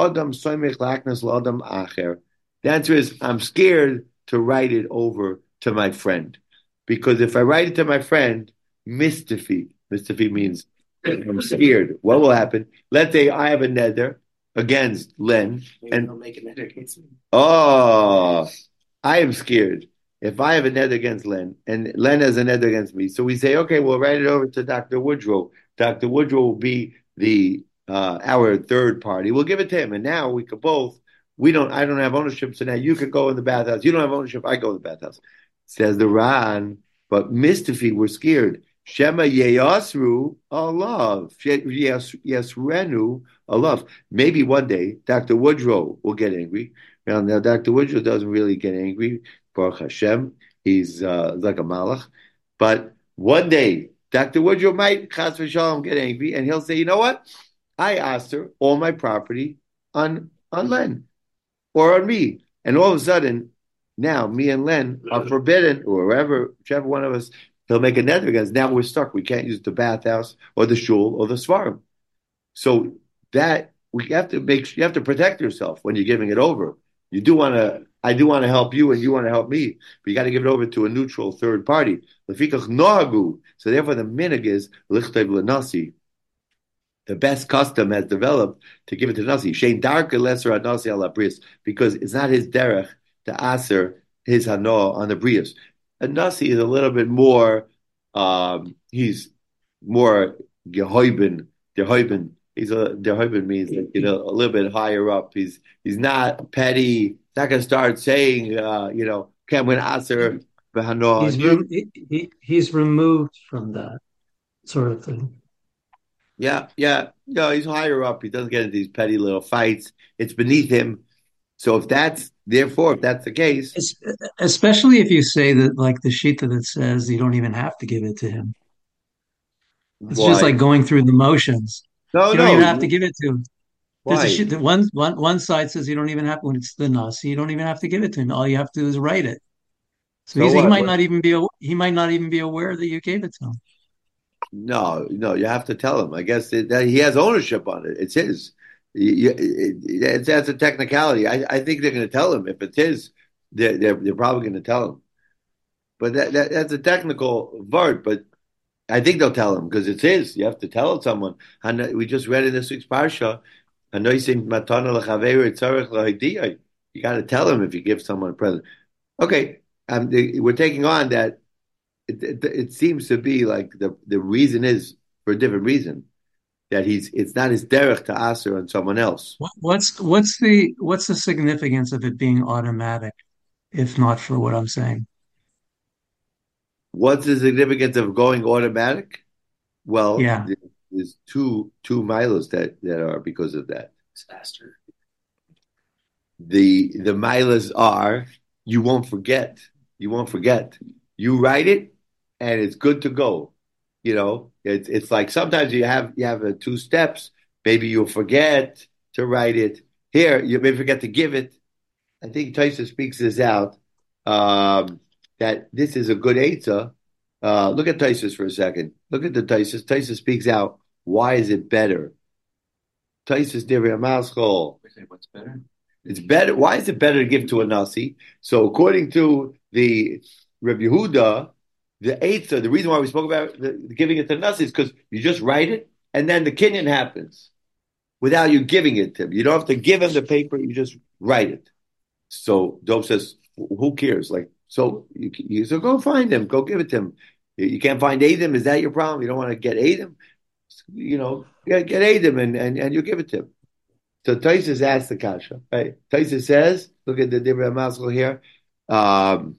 The answer is I'm scared to write it over to my friend. Because if I write it to my friend, mistifi. Mistifi means I'm scared. What will happen? Let's say I have a neder against Len. Maybe and they'll make a neder against me. Oh, I am scared. If I have a neder against Len, and Len has a neder against me, so we say, okay, we'll write it over to Doctor Woodrow. Doctor Woodrow will be the uh, our third party. We'll give it to him, and now we could both. We don't. I don't have ownership, so now you could go in the bathhouse. You don't have ownership. I go in the bathhouse. Says the Ran, but Mistifi, we're scared. Shema yeyasru alav. Yes, yes, renu alav. Maybe one day Doctor Woodrow will get angry. Now, now Doctor Woodrow doesn't really get angry. Baruch Hashem, he's uh, like a malach. But one day Doctor Woodrow might chas v'shalom get angry, and he'll say, "You know what? I asked her all my property on on Len or on me," and all of a sudden now me and Len are forbidden, or wherever, whichever one of us, he'll make a neder against. Now we're stuck. We can't use the bathhouse or the shul or the svarim. So that we have to make. You have to protect yourself when you're giving it over. You do want to. I do want to help you, and you want to help me, but you got to give it over to a neutral third party. So therefore, the minig is lichtayv lenasi. The best custom has developed to give it to Nasi. Shein darka lesser Nasi ala bris, because it's not his derech to aser his hano on the brias. And Nasi is a little bit more. Um, he's more gehoiben. Gehoiben. He's a gehoiben means like, you know, a little bit higher up. He's he's not petty. He's not going to start saying uh, you know can win aser behano. He's re- he, he's removed from that sort of thing. Yeah, yeah, no, he's higher up. He doesn't get into these petty little fights. It's beneath him. So if that's, therefore, if that's the case, especially if you say that, like the shita that says you don't even have to give it to him. It's why? just like going through the motions. No, you no. don't even have to give it to him. Why? There's a shita, one, one, one side says you don't even have, when it's the nasi, you don't even have to give it to him. All you have to do is write it. So, So he's, he what? might What? not even be he might not even be aware that you gave it to him. No, no, you have to tell him. I guess it, that he has ownership on it. It's his. You, you, it, it's, that's a technicality. I, I think they're going to tell him if it's his. They're they're, they're probably going to tell him. But that, that that's a technical word. But I think they'll tell him because it's his. You have to tell someone. And we just read in this week's parsha, you got to tell him if you give someone a present. Okay, um, we're taking on that. It, it, it seems to be like the, the reason is for a different reason that he's it's not his derech to aser on someone else. What's what's the what's the significance of it being automatic, if not for what I'm saying? What's the significance of going automatic? Well, yeah. there's two two milos that, that are because of that. It's faster. The the milos are you won't forget. You won't forget. You write it. And it's good to go. You know, it's it's like sometimes you have you have uh, two steps. Maybe you'll forget to write it. Here, you may forget to give it. I think Taisa speaks this out, um, that this is a good eitzah. Uh, look at Taisus for a second. Look at the Taisus. Taisus speaks out. Why is it better? Taisus Divrei Maschol. What's better? It's better. Why is it better to give to a Nasi? So according to the Rabbi Yehuda, the eitzah, the reason why we spoke about the, giving it to Nasi is because you just write it and then the kinyan happens without you giving it to him. You don't have to give him the paper, you just write it. So Dov says, who cares? Like, so you, you so go find him, go give it to him. You can't find Adam, is that your problem? You don't want to get Adam? You know, get, get Adam and, and, and you give it to him. So Taisus asks the kasha, right? Taisus says, look at the Divrei Maschol here. Um,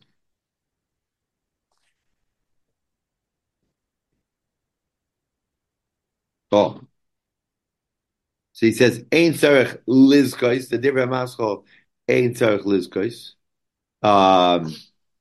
Oh, so he says, "Ein tzarich lizkos." The Divrei Maschol, "Ein tzarich lizkos." Um,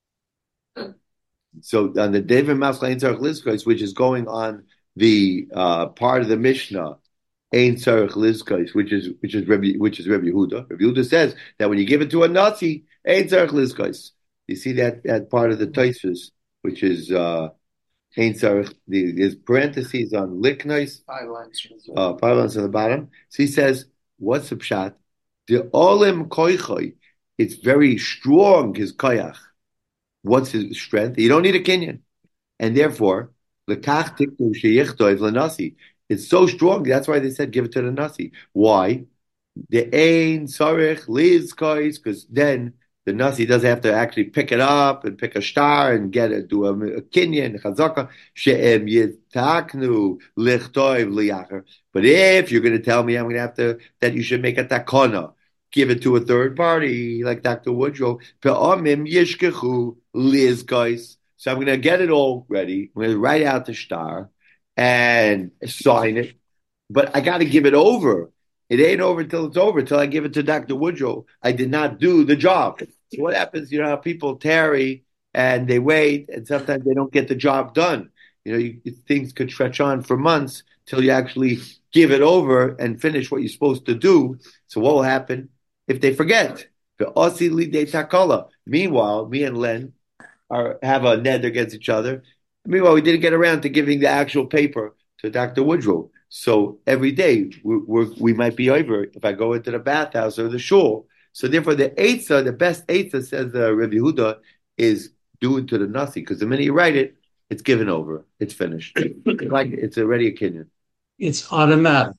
so on the Divrei Maschol, "Ein tzarich lizkos," which is going on the uh, part of the Mishnah, "Ein tzarich lizkos," which is which is Rabbi, which is Rabbi Yehuda. Rabbi Yehuda says that when you give it to a Nazi, "Ein tzarich lizkos." You see that that part of the Tosfos, which is. Uh, There's parentheses on liknois, Five lines. Uh, five lines on the bottom. So he says, what's the pshat? The olim koichoi, it's very strong, his koyach. What's his strength? You don't need a kinyan. And therefore, lekach tiknu sheyichtov lenasi. It's so strong, that's why they said give it to the nasi. Why? The ein sarich liz kois, because then the Nasi doesn't have to actually pick it up and pick a star and get it, do a, a kinyan, chazaka, she'em yitaknu lichtov liyacher. But if you're going to tell me I'm going to have to, that you should make a takona, give it to a third party, like Doctor Woodrow, pe'omim yishkechu liz guys. So I'm going to get it all ready. I'm going to write out the star and sign it. But I got to give it over. It ain't over till it's over, till I give it to Doctor Woodrow. I did not do the job. So what happens, you know, how people tarry and they wait, and sometimes they don't get the job done. You know, you, things could stretch on for months till you actually give it over and finish what you're supposed to do. So what will happen if they forget? Ve'osi lidei takala. Meanwhile, me and Len are have a ned against each other. Meanwhile, we didn't get around to giving the actual paper to Doctor Woodrow. So every day we we're, we might be over if I go into the bathhouse or the shul. So therefore, the eitzah, the best eitzah, says the Rebbe Yehuda, is do it to the nasi, because the minute you write it, it's given over, it's finished, like it's already a kinyan. It's automatic.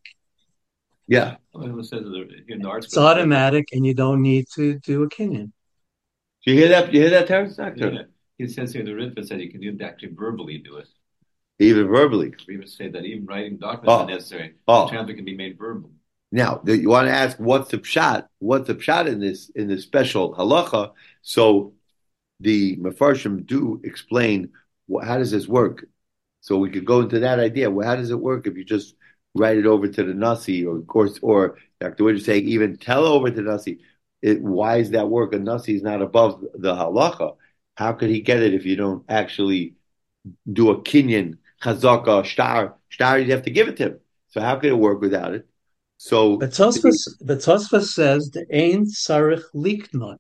Yeah, Well, it says in the, in the arts It's automatic, and you don't need to do a kinyan. do you hear that? You hear that, Terrence? Yeah. It says here the Ritva said you can even actually verbally do it. Even verbally. We even say that even writing documents Oh. is not necessary. Oh. Transfer can be made verbal. Now, you want to ask what's the pshat? What's the pshat in this in this special halacha? So the Mefarshim do explain what, how does this work. So we could go into that idea. Well, how does it work if you just write it over to the nasi, or of course, or Doctor Wood is saying even tell over to the nasi? It, why is that work? A nasi is not above the halacha. How could he get it if you don't actually do a kinyan, chazaka, shtar? Shtar, you have to give it to him. So how could it work without it? So But Tosfos, but Tosfos says the Ein Sarich Liknot.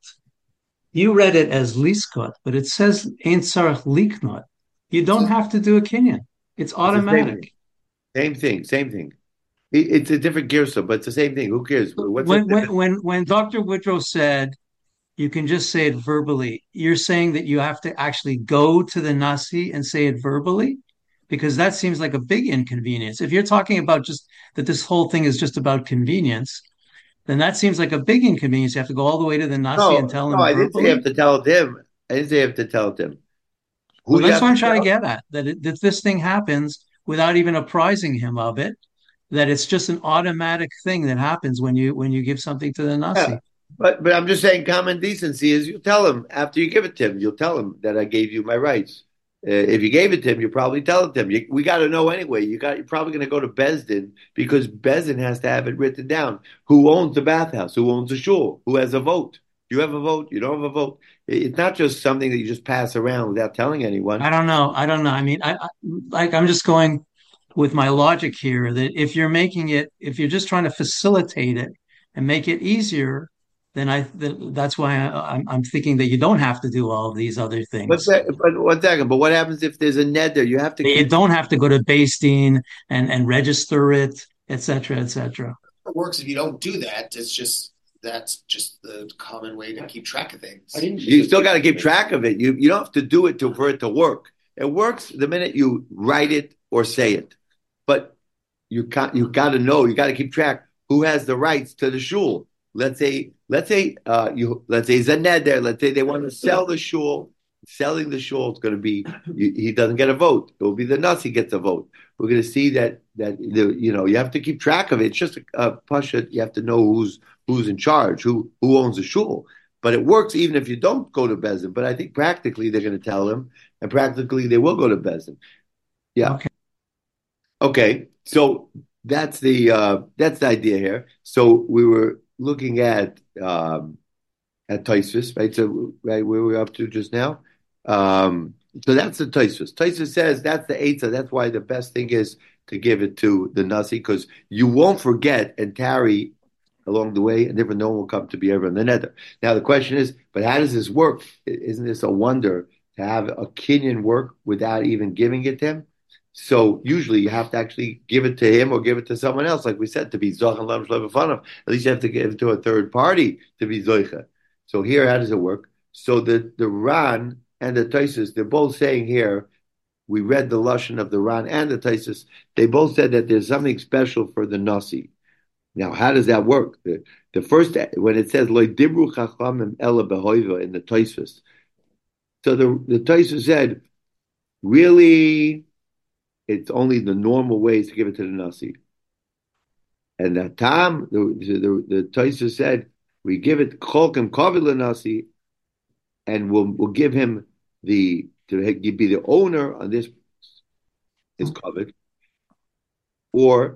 You read it as Liskot, but it says Ein Sarich Liknot. You don't have to do a kinyan. It's automatic. Same thing, same thing. It, it's a different girsa, but it's the same thing. Who cares? What's When, the when when when Doctor Woodrow said you can just say it verbally, you're saying that you have to actually go to the Nasi and say it verbally? Because that seems like a big inconvenience. If you're talking about just that this whole thing is just about convenience, then that seems like a big inconvenience. You have to go all the way to the Nasi no, and tell no, him I didn't say you verbally. have to tell them. I didn't say you have to tell them. Who Well, you that's have what I'm to trying to tell? get at, that, it, that this thing happens without even apprising him of it, that it's just an automatic thing that happens when you when you give something to the Yeah. Nasi. But but I'm just saying common decency is you tell him after you give it to him, you'll tell him that I gave you my rights. Uh, if you gave it to him, you probably tell it to him. You, we got to know anyway. You got you're probably going to go to Bezdin because Bezdin has to have it written down. Who owns the bathhouse? Who owns the shul? Who has a vote? You have a vote. You don't have a vote. It's not just something that you just pass around without telling anyone. I don't know. I don't know. I mean, I, I like I'm just going with my logic here that if you're making it, if you're just trying to facilitate it and make it easier, then I th- that's why I, I'm I'm thinking that you don't have to do all of these other But, things. but one second. But what happens if there's a neder? You have to That you keep. don't have to go to Beis and and register it, et cetera, et cetera. It works if you don't do that. It's just that's just the common way to keep track of things. I didn't. You still got to keep track of it. You you don't have to do it to for it to work. It works the minute you write it or say it. But you got you got to know. You got to keep track who has the rights to the shul. Let's say let's say uh, you let's say Zaned there. Let's say they want to sell the shul. Selling the shul is going to be he doesn't get a vote. It will be the Nasi gets a vote. We're going to see that that the, you know you have to keep track of it. It's just a, a pasha. You have to know who's who's in charge, who who owns the shul. But it works even if you don't go to Bezin. But I think practically they're going to tell him, and practically they will go to Bezin. Yeah. Okay. Okay. So that's the uh, that's the idea here. So we were looking at um, at Tosfos, right? So right where we're up to just now. Um, so that's the Tosfos. Tosfos says that's the eitzah. That's why the best thing is to give it to the nasi, because you won't forget and tarry along the way, and never no one will come to be ever in the nether. Now the question is, but how does this work? Isn't this a wonder to have a kinyan work without even giving it to him? So usually you have to actually give it to him or give it to someone else, like we said, to be zoch and lam shlev fanav. At least you have to give it to a third party to be zoicha. So here, how does it work? So the the Ran and the Tosfos, they're both saying here. We read the lashon of the Ran and the Tosfos. They both said that there's something special for the nasi. Now, how does that work? The, the first, when it says "Lo dibru chachamim ela behoiva" in the Tosfos, so the the Tosfos said, really, it's only the normal ways to give it to the nasi. And the Tam, the the, the Tosfos said, we give it cholkim kavil nasi, and we'll we'll give him the to be the owner on this is covered, or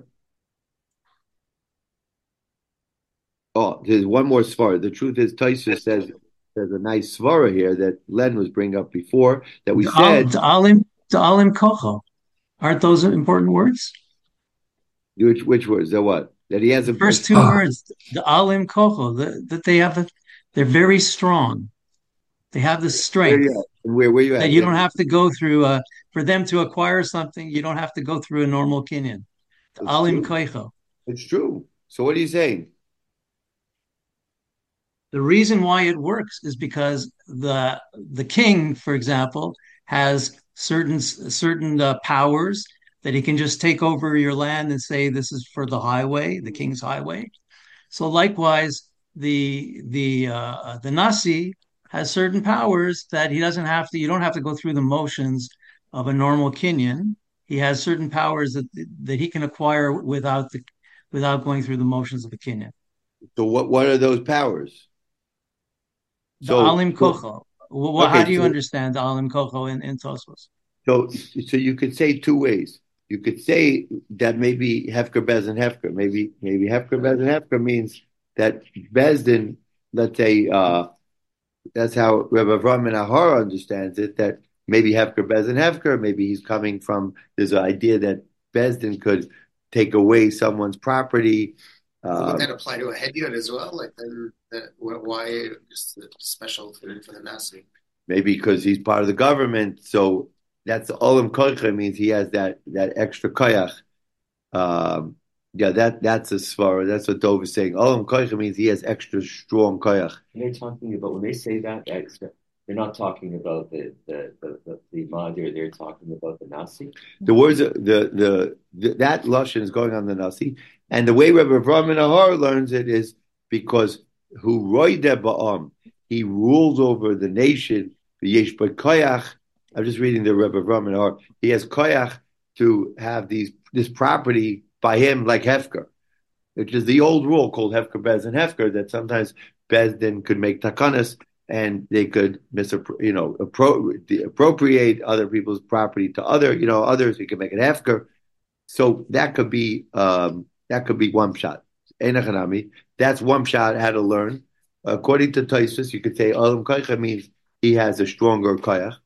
oh, there's one more svara. The truth is, Tosfos says there's a nice svara here that Len was bringing up before that we said. Da'alim da'alim kocho. Aren't those important words? Which which words? That what? That he has a First two words, the alim kocho, the, that they have the, They're very strong. They have the Where strength you at? Where where you that at? you Yeah. don't have to go through uh, for them to acquire something, you don't have to go through a normal kinyan. The It's alim true. koicho. It's true. So what are you saying? The reason why it works is because the the king, for example, has certain certain uh, powers that he can just take over your land and say this is for the highway, the king's highway. So likewise, the the uh, the Nasi has certain powers that he doesn't have to. You don't have to go through the motions of a normal Kenyan. He has certain powers that that he can acquire without the without going through the motions of a Kenyan. So what what are those powers? The So, Alim so Kocho. Well, how okay, do you so understand the Alim Kocho in, in Tosfos? so so you could say two ways. You could say that maybe Hefker Bezdin Hefker. Maybe maybe Hefker Bezdin Hefker means that Bezdin, let's say, uh, that's how Rebbe Avram and Ahara understands it, that maybe Hefker Bezdin Hefker, maybe he's coming from, there's an idea that Bezdin could take away someone's property. So would that Um, apply to a hedyot as well? Like then, that, why just the special for, for the Nasi? maybe because he's part of the government, so that's Olam Koicha means he has that that extra koyach. Um, yeah, that that's a svara. That's what Dov is saying. Olam Koicha means he has extra strong koyach. And they're talking about when they say that, that's, they're not talking about the the the the, the Madir, they're talking about the Nasi. The words, the the, the that lashon is going on the Nasi, and the way Rebbe Avram and Ahar learns it is because who roide ba'am, he rules over the nation. Yesh koyach. I'm just reading the Rebbe Avram and Ahar. He has koyach to have these this property by him like hefker, which is the old rule called hefker bez and hefker that sometimes bezdin could make takanas and they could mis you know appro- appropriate other people's property to other you know others. You could make it hefker, so that could be um, that could be one shot. Enachanami. That's one shot. How to learn. According to Tosfos, you could say Olam Koicha means he has a stronger koyach.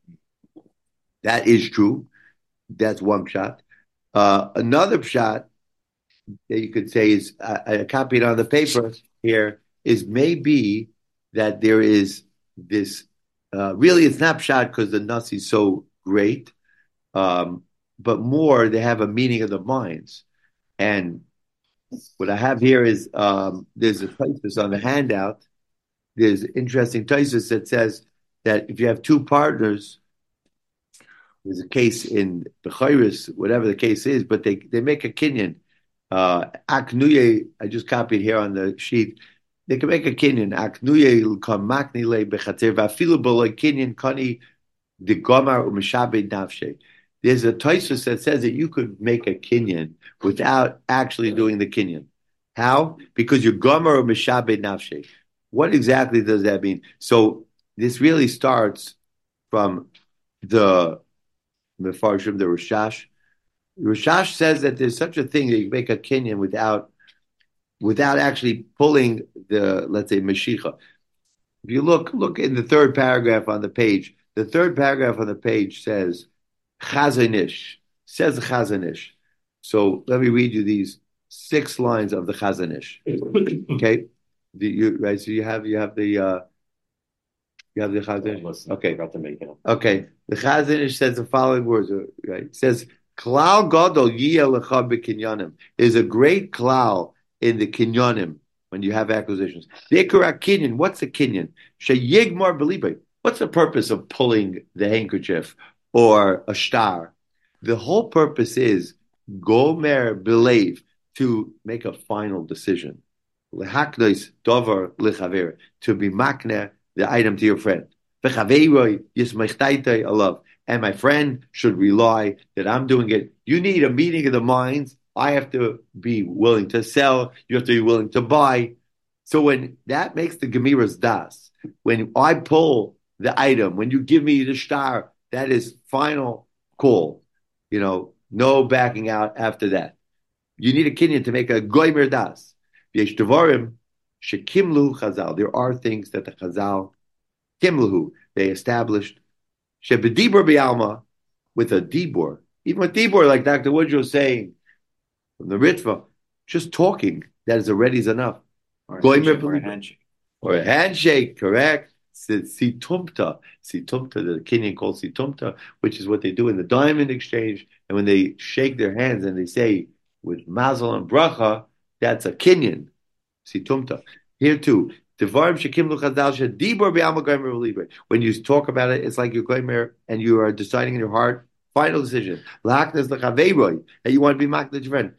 That is true. That's one shot. Uh, another shot that you could say is uh, I copied on the paper here is maybe that there is this. Uh, really, it's not pshat because the Nasi is so great, um, but more they have a meaning of the minds. And what I have here is um, there's a Tosfos on the handout. There's interesting Tosfos that says that if you have two partners, there's a case in the Chayris, whatever the case is, but they, they make a kinyan. Uh, Aknuye, I just copied here on the sheet. They can make a kinyan. Aknuye l'kamakni le bechater v'afilu b'loy kinyan kani the gomar u'mishabed nafshe. There's a Tosfos that says that you could make a kinyan without actually doing the kinyan. How? Because you're gomar u'mishabed nafshe. What exactly does that mean? So this really starts from the Mefarshim, the Rashash. Rashash says that there's such a thing that you can make a kinyan without without actually pulling the, let's say, Mashiach. If you look look in the third paragraph on the page, the third paragraph on the page says Chazanish, says Chazanish. So let me read you these six lines of the Chazanish. Okay, the, you, right? So you have you have the uh, you have the Chazanish. Okay, got to make it. Okay, the Chazanish says the following words. Right, it says Klal Gadol Yiyeh Lecha B'Kinyanim is a great klal in the kinyanim when you have acquisitions. Dekara kinyan, what's a kinyan? Sheyigmar B'Libay. What's the purpose of pulling the handkerchief or a star? The whole purpose is Gomer B'Leiv, to make a final decision. Lehaknois Dover Lechaver, to be makne the item to your friend. V'chaveiroi Yismeichtaitai Alav. And my friend should rely that I'm doing it. You need a meeting of the minds. I have to be willing to sell. You have to be willing to buy. So when that makes the Gemira's das, when I pull the item, when you give me the star, that is final call. You know, no backing out after that. You need a kinyan to make a goymer das. Yesh devarim shekimlu chazal. There are things that the chazal kimluhu, they established. Shebedibur bialma, with a dibur. Even with dibur, like Doctor Woodrow was saying from the Ritva, just talking, that is already is enough. Or a Goymer handshake, or a b'libo. handshake. Or a handshake, correct? Situmta. Situmta, the Kenyan called situmta, which is what they do in the diamond exchange. And when they shake their hands and they say with mazel and bracha, that's a Kenyan. Situmta. Here too. When you talk about it, it's like you're going there and you are deciding in your heart, final decision. And you want to be mak your friend.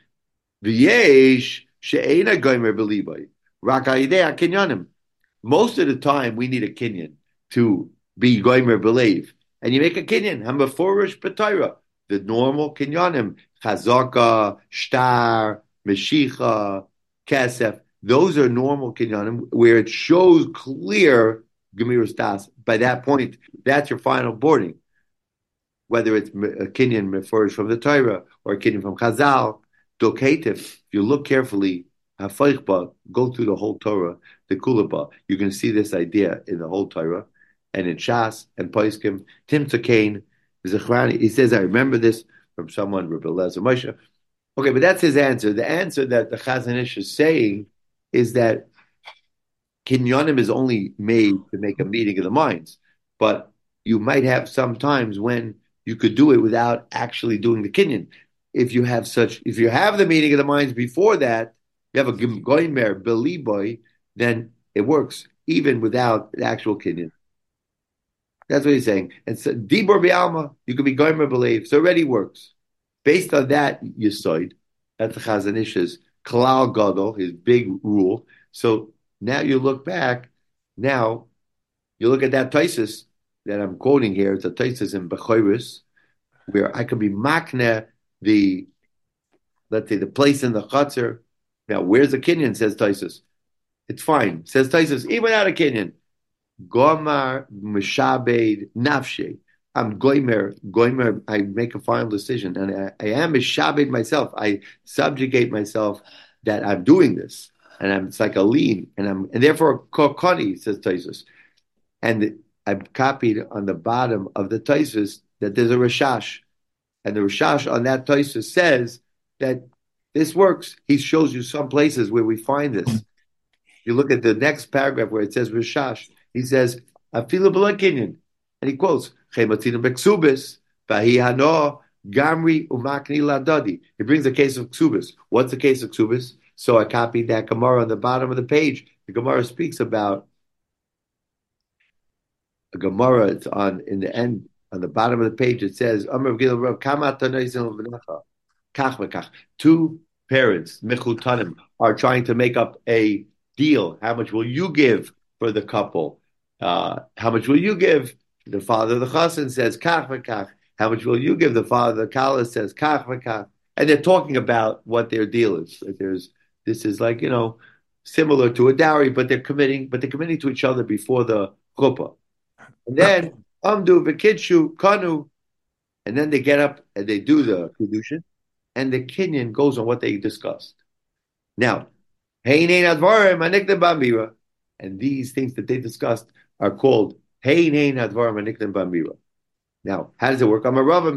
Most of the time, we need a kinyan to be goymer believe, and you make a kinyan hamaforish b'tayra. The normal kinyanim chazaka, shtar, meshicha, kesef. Those are normal kinyanim where it shows clear gemiras das. By that point, that's your final boarding. Whether it's a kinyan meforish from the Torah or a kinyan from Chazal, doketif. If you look carefully. Go through the whole Torah, the Kulaba. You can see this idea in the whole Torah, and in Shas and Paiskim. Tim Tzakain, Zechrani. He says, "I remember this from someone, Rabbi Elazar Moshe." Okay, but that's his answer. The answer that the Chazon Ish is saying is that kinyanim is only made to make a meeting of the minds, but you might have some times when you could do it without actually doing the kinyan. If you have such, if you have the meeting of the minds before that. You have a goymer beliboy, then it works even without the actual kinyan. That's what he's saying. And so dibor bi'alma, you could be goymer believe, so it already works. Based on that yisoid, that's the Chazon Ish's klal gadol, his big rule. So now you look back. Now you look at that Taisus that I'm quoting here. It's a Taisus in Bechoros, where I could be makne the, let's say, the place in the chutzner. Now, where's the kinyan, says Taisus? It's fine. Says Taisus, even without a kinyan. Gomar mishabed nafshe. I'm goimer, goimer, I make a final decision. And I, I am mishabed myself. I subjugate myself that I'm doing this. And I'm, it's like a lean. And I'm, and therefore, kokoni, says Taisus. And I've copied on the bottom of the Taisus that there's a Rashash. And the Rashash on that Taisus says that this works. He shows you some places where we find this. You look at the next paragraph where it says Rishash. He says, "Afilu b'lo kinyan," and he quotes Chematina beksubis v'hi hano gamri umakni ladadi. He brings a case of ksubis. What's the case of ksubis? So I copied that Gemara on the bottom of the page. The Gemara speaks about a Gemara. It's on in the end on the bottom of the page. It says, two parents, mechutanim, are trying to make up a deal. How much will you give for the couple? Uh, how much will you give? The father of the chassan says, kach v'kach. How much will you give? The father of the kala says, kach v'kach. And they're talking about what their deal is. There's, this is like, you know, similar to a dowry, but they're committing, but they're committing to each other before the chuppah. And then, amdu v'kidshu kanu, and then they get up and they do the kedushin. And the kinyan goes on what they discussed. Now, and these things that they discussed are called now, how does it work?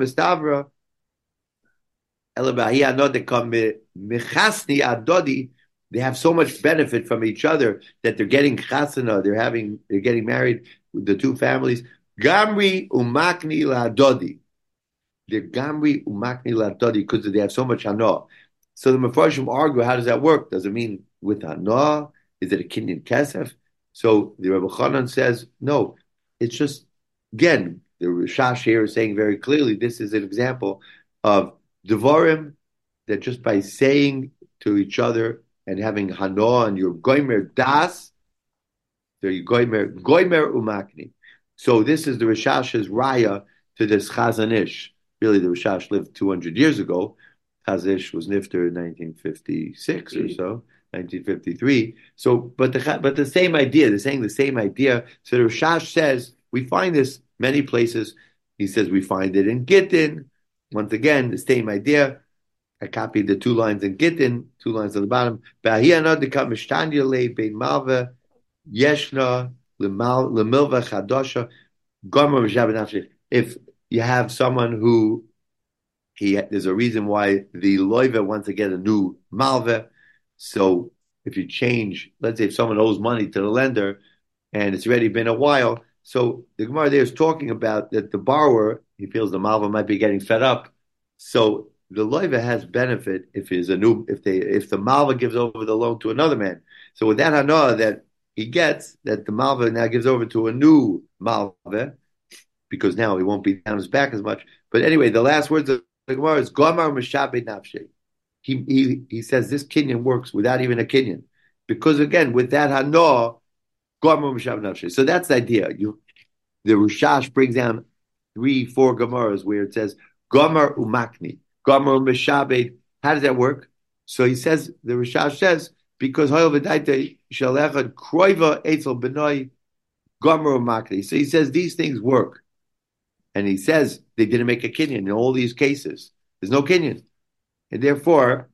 They have so much benefit from each other that they're getting chasana, they're having, they're getting married with the two families. Gamri umakni la dodi. They're gamri umakni la dodi because they have so much hana. So the Mefarshim argue, how does that work? Does it mean with hana? Is it a kinyan kesef? So the Rebbe Chanan says, no, it's just, again, the Rishash here is saying very clearly, this is an example of devarim that just by saying to each other and having hana and your goimer das, so you goimer, goimer umakni. So this is the Rishash's raya to this Chazon Ish. Really, the Rishash lived two hundred years ago. Chazon Ish was nifter in nineteen fifty-six or so, nineteen fifty-three. So, but the but the same idea, they're saying the same idea. So the Rishash says, we find this many places. He says we find it in Gittin. Once again, the same idea. I copied the two lines in Gittin, two lines on the bottom. Yeshna lemilva chadasha gomer v'shabanafshi. If you have someone who he there's a reason why the loiva wants to get a new malva, so if you change, let's say if someone owes money to the lender and it's already been a while, so the Gemara there is talking about that the borrower, he feels the malva might be getting fed up. So the loiva has benefit if is a new if they if the malva gives over the loan to another man. So with that hana that he gets, that the malva now gives over to a new malva, because now he won't be down his back as much. But anyway, the last words of the Gemara is Gomar Meshabe Nafshe. He he he says this kinyan works without even a kinyan, because again with that hana, Gomar Meshabe Nafshe. So that's the idea. You the Rushash brings down three, four Gemaras where it says Gomar Umakni, Gomar Meshabe. How does that work? So he says the Rushash says because Hoyel V'Daita Shalechad Kroiva Eitzel Benoi Gomar Umakni. So he says these things work. And he says they didn't make a kinyan in all these cases. There's no kinyan. And therefore,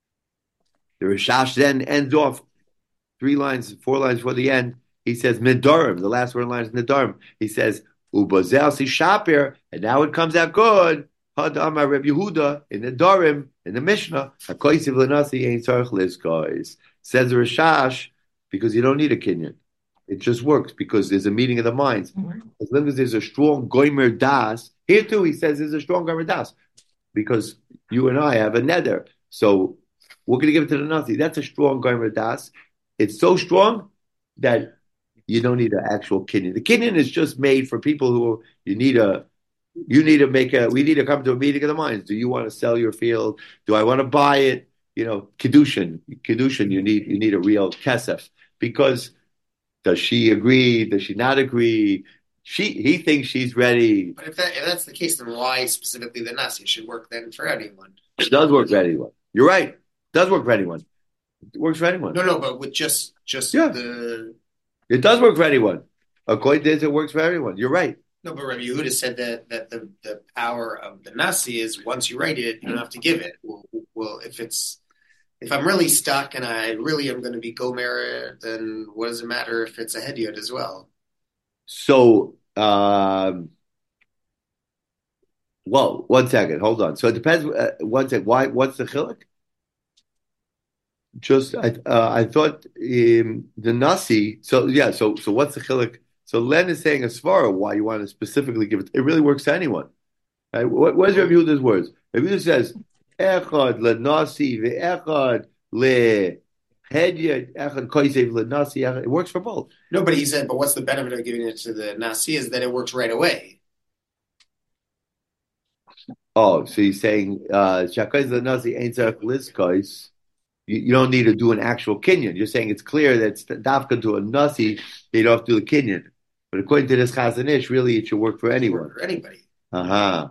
the Rishash then ends off three lines, four lines before the end. He says, Nedarim. The last word line is Nedarim. He says, Ubazel si shapir. And now it comes out good. Hadamar Reb Yehuda in Nedarim, in the Mishnah. HaKoisiv l'nasi ein tzarich lizkos. Says the Rishash, because you don't need a kinyan. It just works because there's a meeting of the minds. Mm-hmm. As long as there's a strong goimer das, here too he says there's a strong goimer das, because you and I have a nether. So we're going to give it to the Nazi. That's a strong goimer das. It's so strong that you don't need an actual kinyan. The kinyan is just made for people who you need a, you need to make a, we need to come to a meeting of the minds. Do you want to sell your field? Do I want to buy it? You know, kedushin, kedushin. You need you need a real kesef, because. Does she agree? Does she not agree? She he thinks she's ready. But if, that, if that's the case, then why specifically the nasi? It should work then for anyone. It does work for anyone. You're right. It does work for anyone. It works for anyone. No, no, but with just just yeah. the. It does work for anyone. According to this, it works for everyone. You're right. No, but Rabbi Yehuda said that that the, the power of the nasi is once you write it, you don't have to give it. Well, well if it's. If I'm really stuck and I really am going to be gomer, then what does it matter if it's a hedyot as well? So, um, well, one second, hold on. So it depends. Uh, one second. Why? What's the chiluk? Just I uh, I thought um, the nasi. So yeah. So so what's the chiluk? So Len is saying a svara. Why you want to specifically give it? It really works to anyone. Right? What, where's Rabbi Yehuda's words? Rabbi Yehuda says. Echad lenasi ve'echad lehedyot echad koisev lenasi. It works for both. No, but he said, but what's the benefit of giving it to the nasi is that it works right away. Oh, so he's saying shakais lenasi ain't tzarich lizkos. You don't need to do an actual kinyan. You're saying it's clear that it's dafka to a nasi. You don't have to do the kinyan. But according to this Chazon Ish, really it should work for anyone. Work for anybody. Uh huh.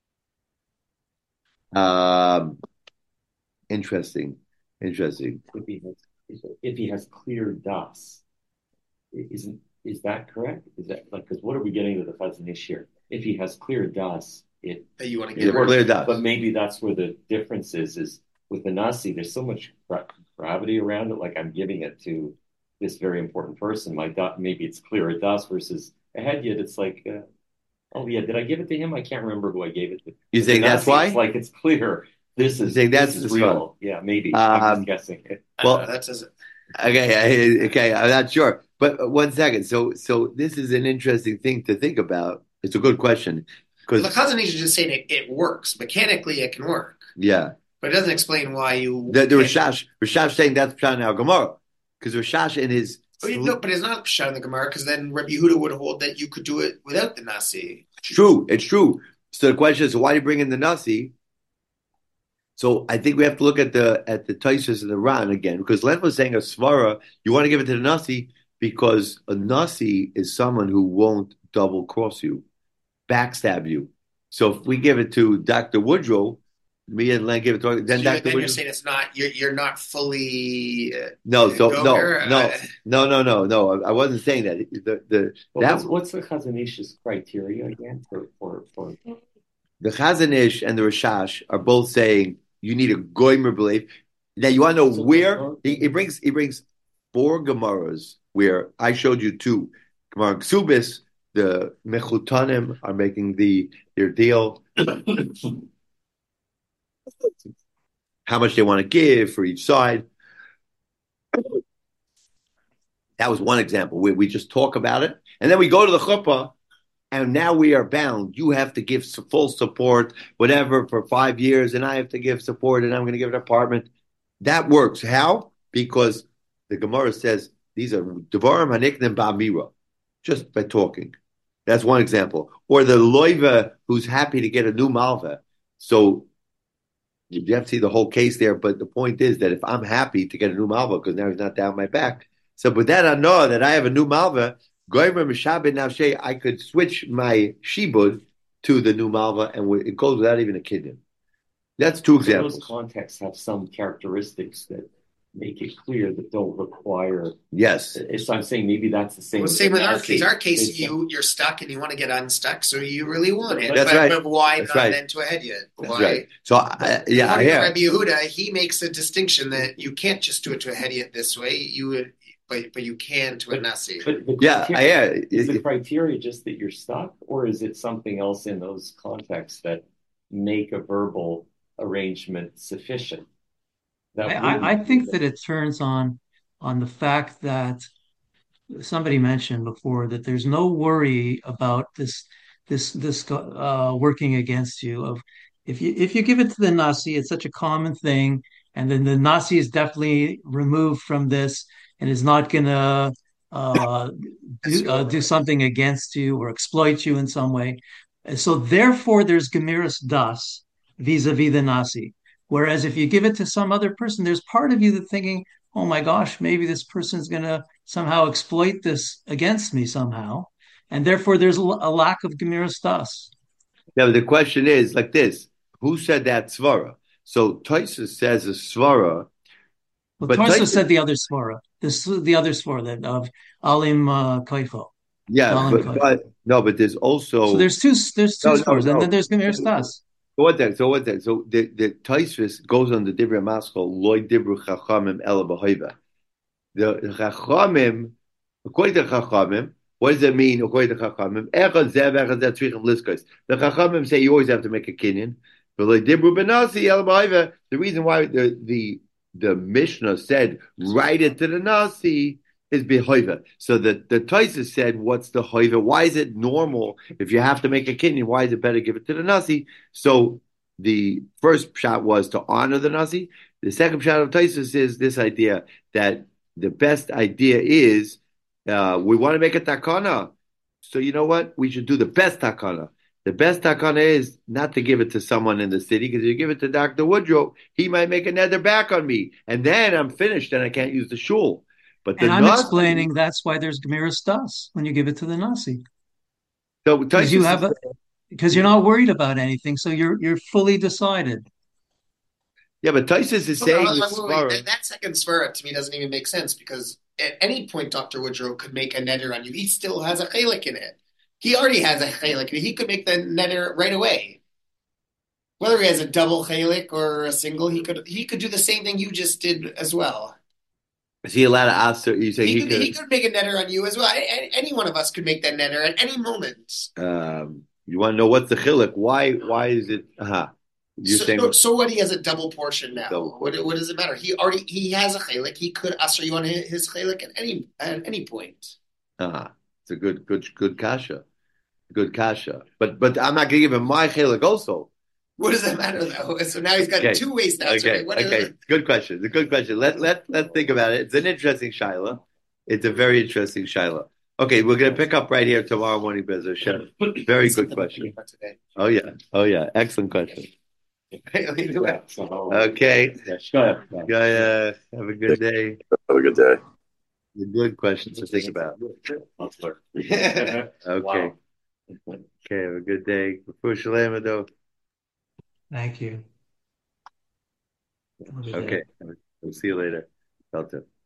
Um, interesting, interesting. If he has, if he has clear das, isn't is that correct? Is that like because what are we getting to the Chazon Ish here? If he has clear das, it that you want to get clear das, but maybe that's where the difference is. Is with the nasi, there's so much gra- gravity around it. Like I'm giving it to this very important person. My dot, maybe it's clear das versus a hedyot. It's like. Uh, Oh yeah, did I give it to him? I can't remember who I gave it to. You think that's why? It's like it's clear. This is that's this is real. Fun. Yeah, maybe. Um, I'm just guessing. Well, uh, that says it. Okay, okay, I'm not sure, but one second. So, so this is an interesting thing to think about. It's a good question because the Chazon Ish is just saying it, it works mechanically. It can work. Yeah, but it doesn't explain why you. The, the Rishash, Rishash saying that's Pshat now Gemara because Rishash in his. Oh, you know, but it's not Pshat in the Gemara because then Rabbi Yehuda would hold that you could do it without the nasi. It's true. It's true. So the question is, why do you bring in the nasi? So I think we have to look at the at the Taisus and the Ran again, because Len was saying a svara, you want to give it to the nasi because a nasi is someone who won't double cross you, backstab you. So if we give it to Doctor Woodrow, me and Len give it to then so Doctor Then Woodrow. You're saying it's not you're you're not fully uh, no, so no, there, no, uh, no, no, no, no. I wasn't saying that. The the well, that, what's, what's the Chazon Ish's criteria again for for for the Chazon Ish and the Rishash are both saying you need a goymer belief. Now you want to know so where he, he brings he brings four Gemaras where I showed you two. Gemara Ksubis, the Mechutanim are making the their deal. How much they want to give for each side. That was one example where we just talk about it, and then we go to the chuppah, and now we are bound. You have to give full support, whatever, for five years, and I have to give support, and I'm going to give an apartment. That works. How? Because the Gemara says these are devarim haniknim ba'amira, just by talking. That's one example. Or the loiva who's happy to get a new malva. So you have to see the whole case there, but the point is that if I'm happy to get a new malva because now he's not down my back, so with that I know that I have a new malva. I could switch my shibud to the new malva, and it goes without even a kiddush. That's two examples. Those contexts have some characteristics that make it clear that don't require. Yes. So I'm saying maybe that's the same. Well, same with our case. Our case, you you're stuck and you want to get unstuck, so you really want it. That's but, right. But why That's not right. then to a head yet? That's why? right. So uh, yeah, I hear. Rabbi Yehuda, he makes a distinction that you can't just do it to a head this way. You would. But but you can to a nasi. But, but yeah, yeah. Is the criteria just that you're stuck, or is it something else in those contexts that make a verbal arrangement sufficient? I, I, I think that it turns on on the fact that somebody mentioned before that there's no worry about this this this uh, working against you. Of if you if you give it to the nasi, it's such a common thing, and then the nasi is definitely removed from this and is not going to uh, do uh, do something against you or exploit you in some way. And so therefore, there's gemiris das vis-a-vis the nasi. Whereas if you give it to some other person, there's part of you that's thinking, oh my gosh, maybe this person's going to somehow exploit this against me somehow. And therefore, there's a, a lack of gemiris das. Yeah, but the question is like this: who said that svara? So Tosfos says a svara. Well, Tosfos said the other svara. This the other svara that of Alim uh, Kaifo. Yeah, Alim but, but no, but there's also so there's two there's two no, svaras, no, no. and then there's gemiris das. So what that? So what that? So the the Tosfos goes on the Divrei Maschal loy dibru chachamim ela b'hoiva. The chachamim, according to chachamim, what does it mean? According to chachamim, echad zev echad zev tzrichim liskos. The chachamim say you always have to make a kinyan. But loy dibru benasi ela b'hoiva. The reason why the the the Mishnah said write it to the nasi is b'hoiva. So the the Tosfos said, what's the hoiva? Why is it normal if you have to make a kinyan? Why is it better to give it to the nasi? So the first shot was to honor the nasi. The second shot of Tosfos is this idea that the best idea is uh, we want to make a takana. So you know what? We should do the best takana. The best takana is not to give it to someone in the city, because if you give it to Doctor Woodrow, he might make a nether back on me. And then I'm finished and I can't use the shul. But the and I'm nasi, explaining that's why there's gemiris das when you give it to the nasi. So because you have a, because you're not worried about anything, so you're you're fully decided. Yeah, but Tosfos is saying no, no, this wait, wait, that, that second svara to me doesn't even make sense, because at any point Doctor Woodrow could make a neder on you. He still has a chelik in it. He already has a chelik in it. He could make the neder right away. Whether he has a double chelik or a single, he could he could do the same thing you just did as well. Is he allowed to ask? You say he, he, could, could, he could make a neder on you as well. Any, any one of us could make that neder at any moment. Um, you want to know what's the chiluk? Why? Why is it? Uh-huh. You're so, saying so, so what? He has a double portion now. Double what, what does it matter? He already he has a chelik. He could usher you on his chelik at any at any point. Uh-huh. It's a good, good, good kasha, good kasha. But but I'm not going to give him my chelik also. What does that matter though? So now he's got okay. two ways now. Okay, what okay. Is good question. It's a good question. Let let let's think about it. It's an interesting shaila. It's a very interesting shaila. Okay, we're going to pick up right here tomorrow morning, Bezer Hashem. Very good question. Oh yeah, oh yeah, excellent question. Okay. Gaia, have a good day. Have a good day. The good questions to think about. Okay. Okay, have a good day. Thank you. Okay. We'll see you later. Delta.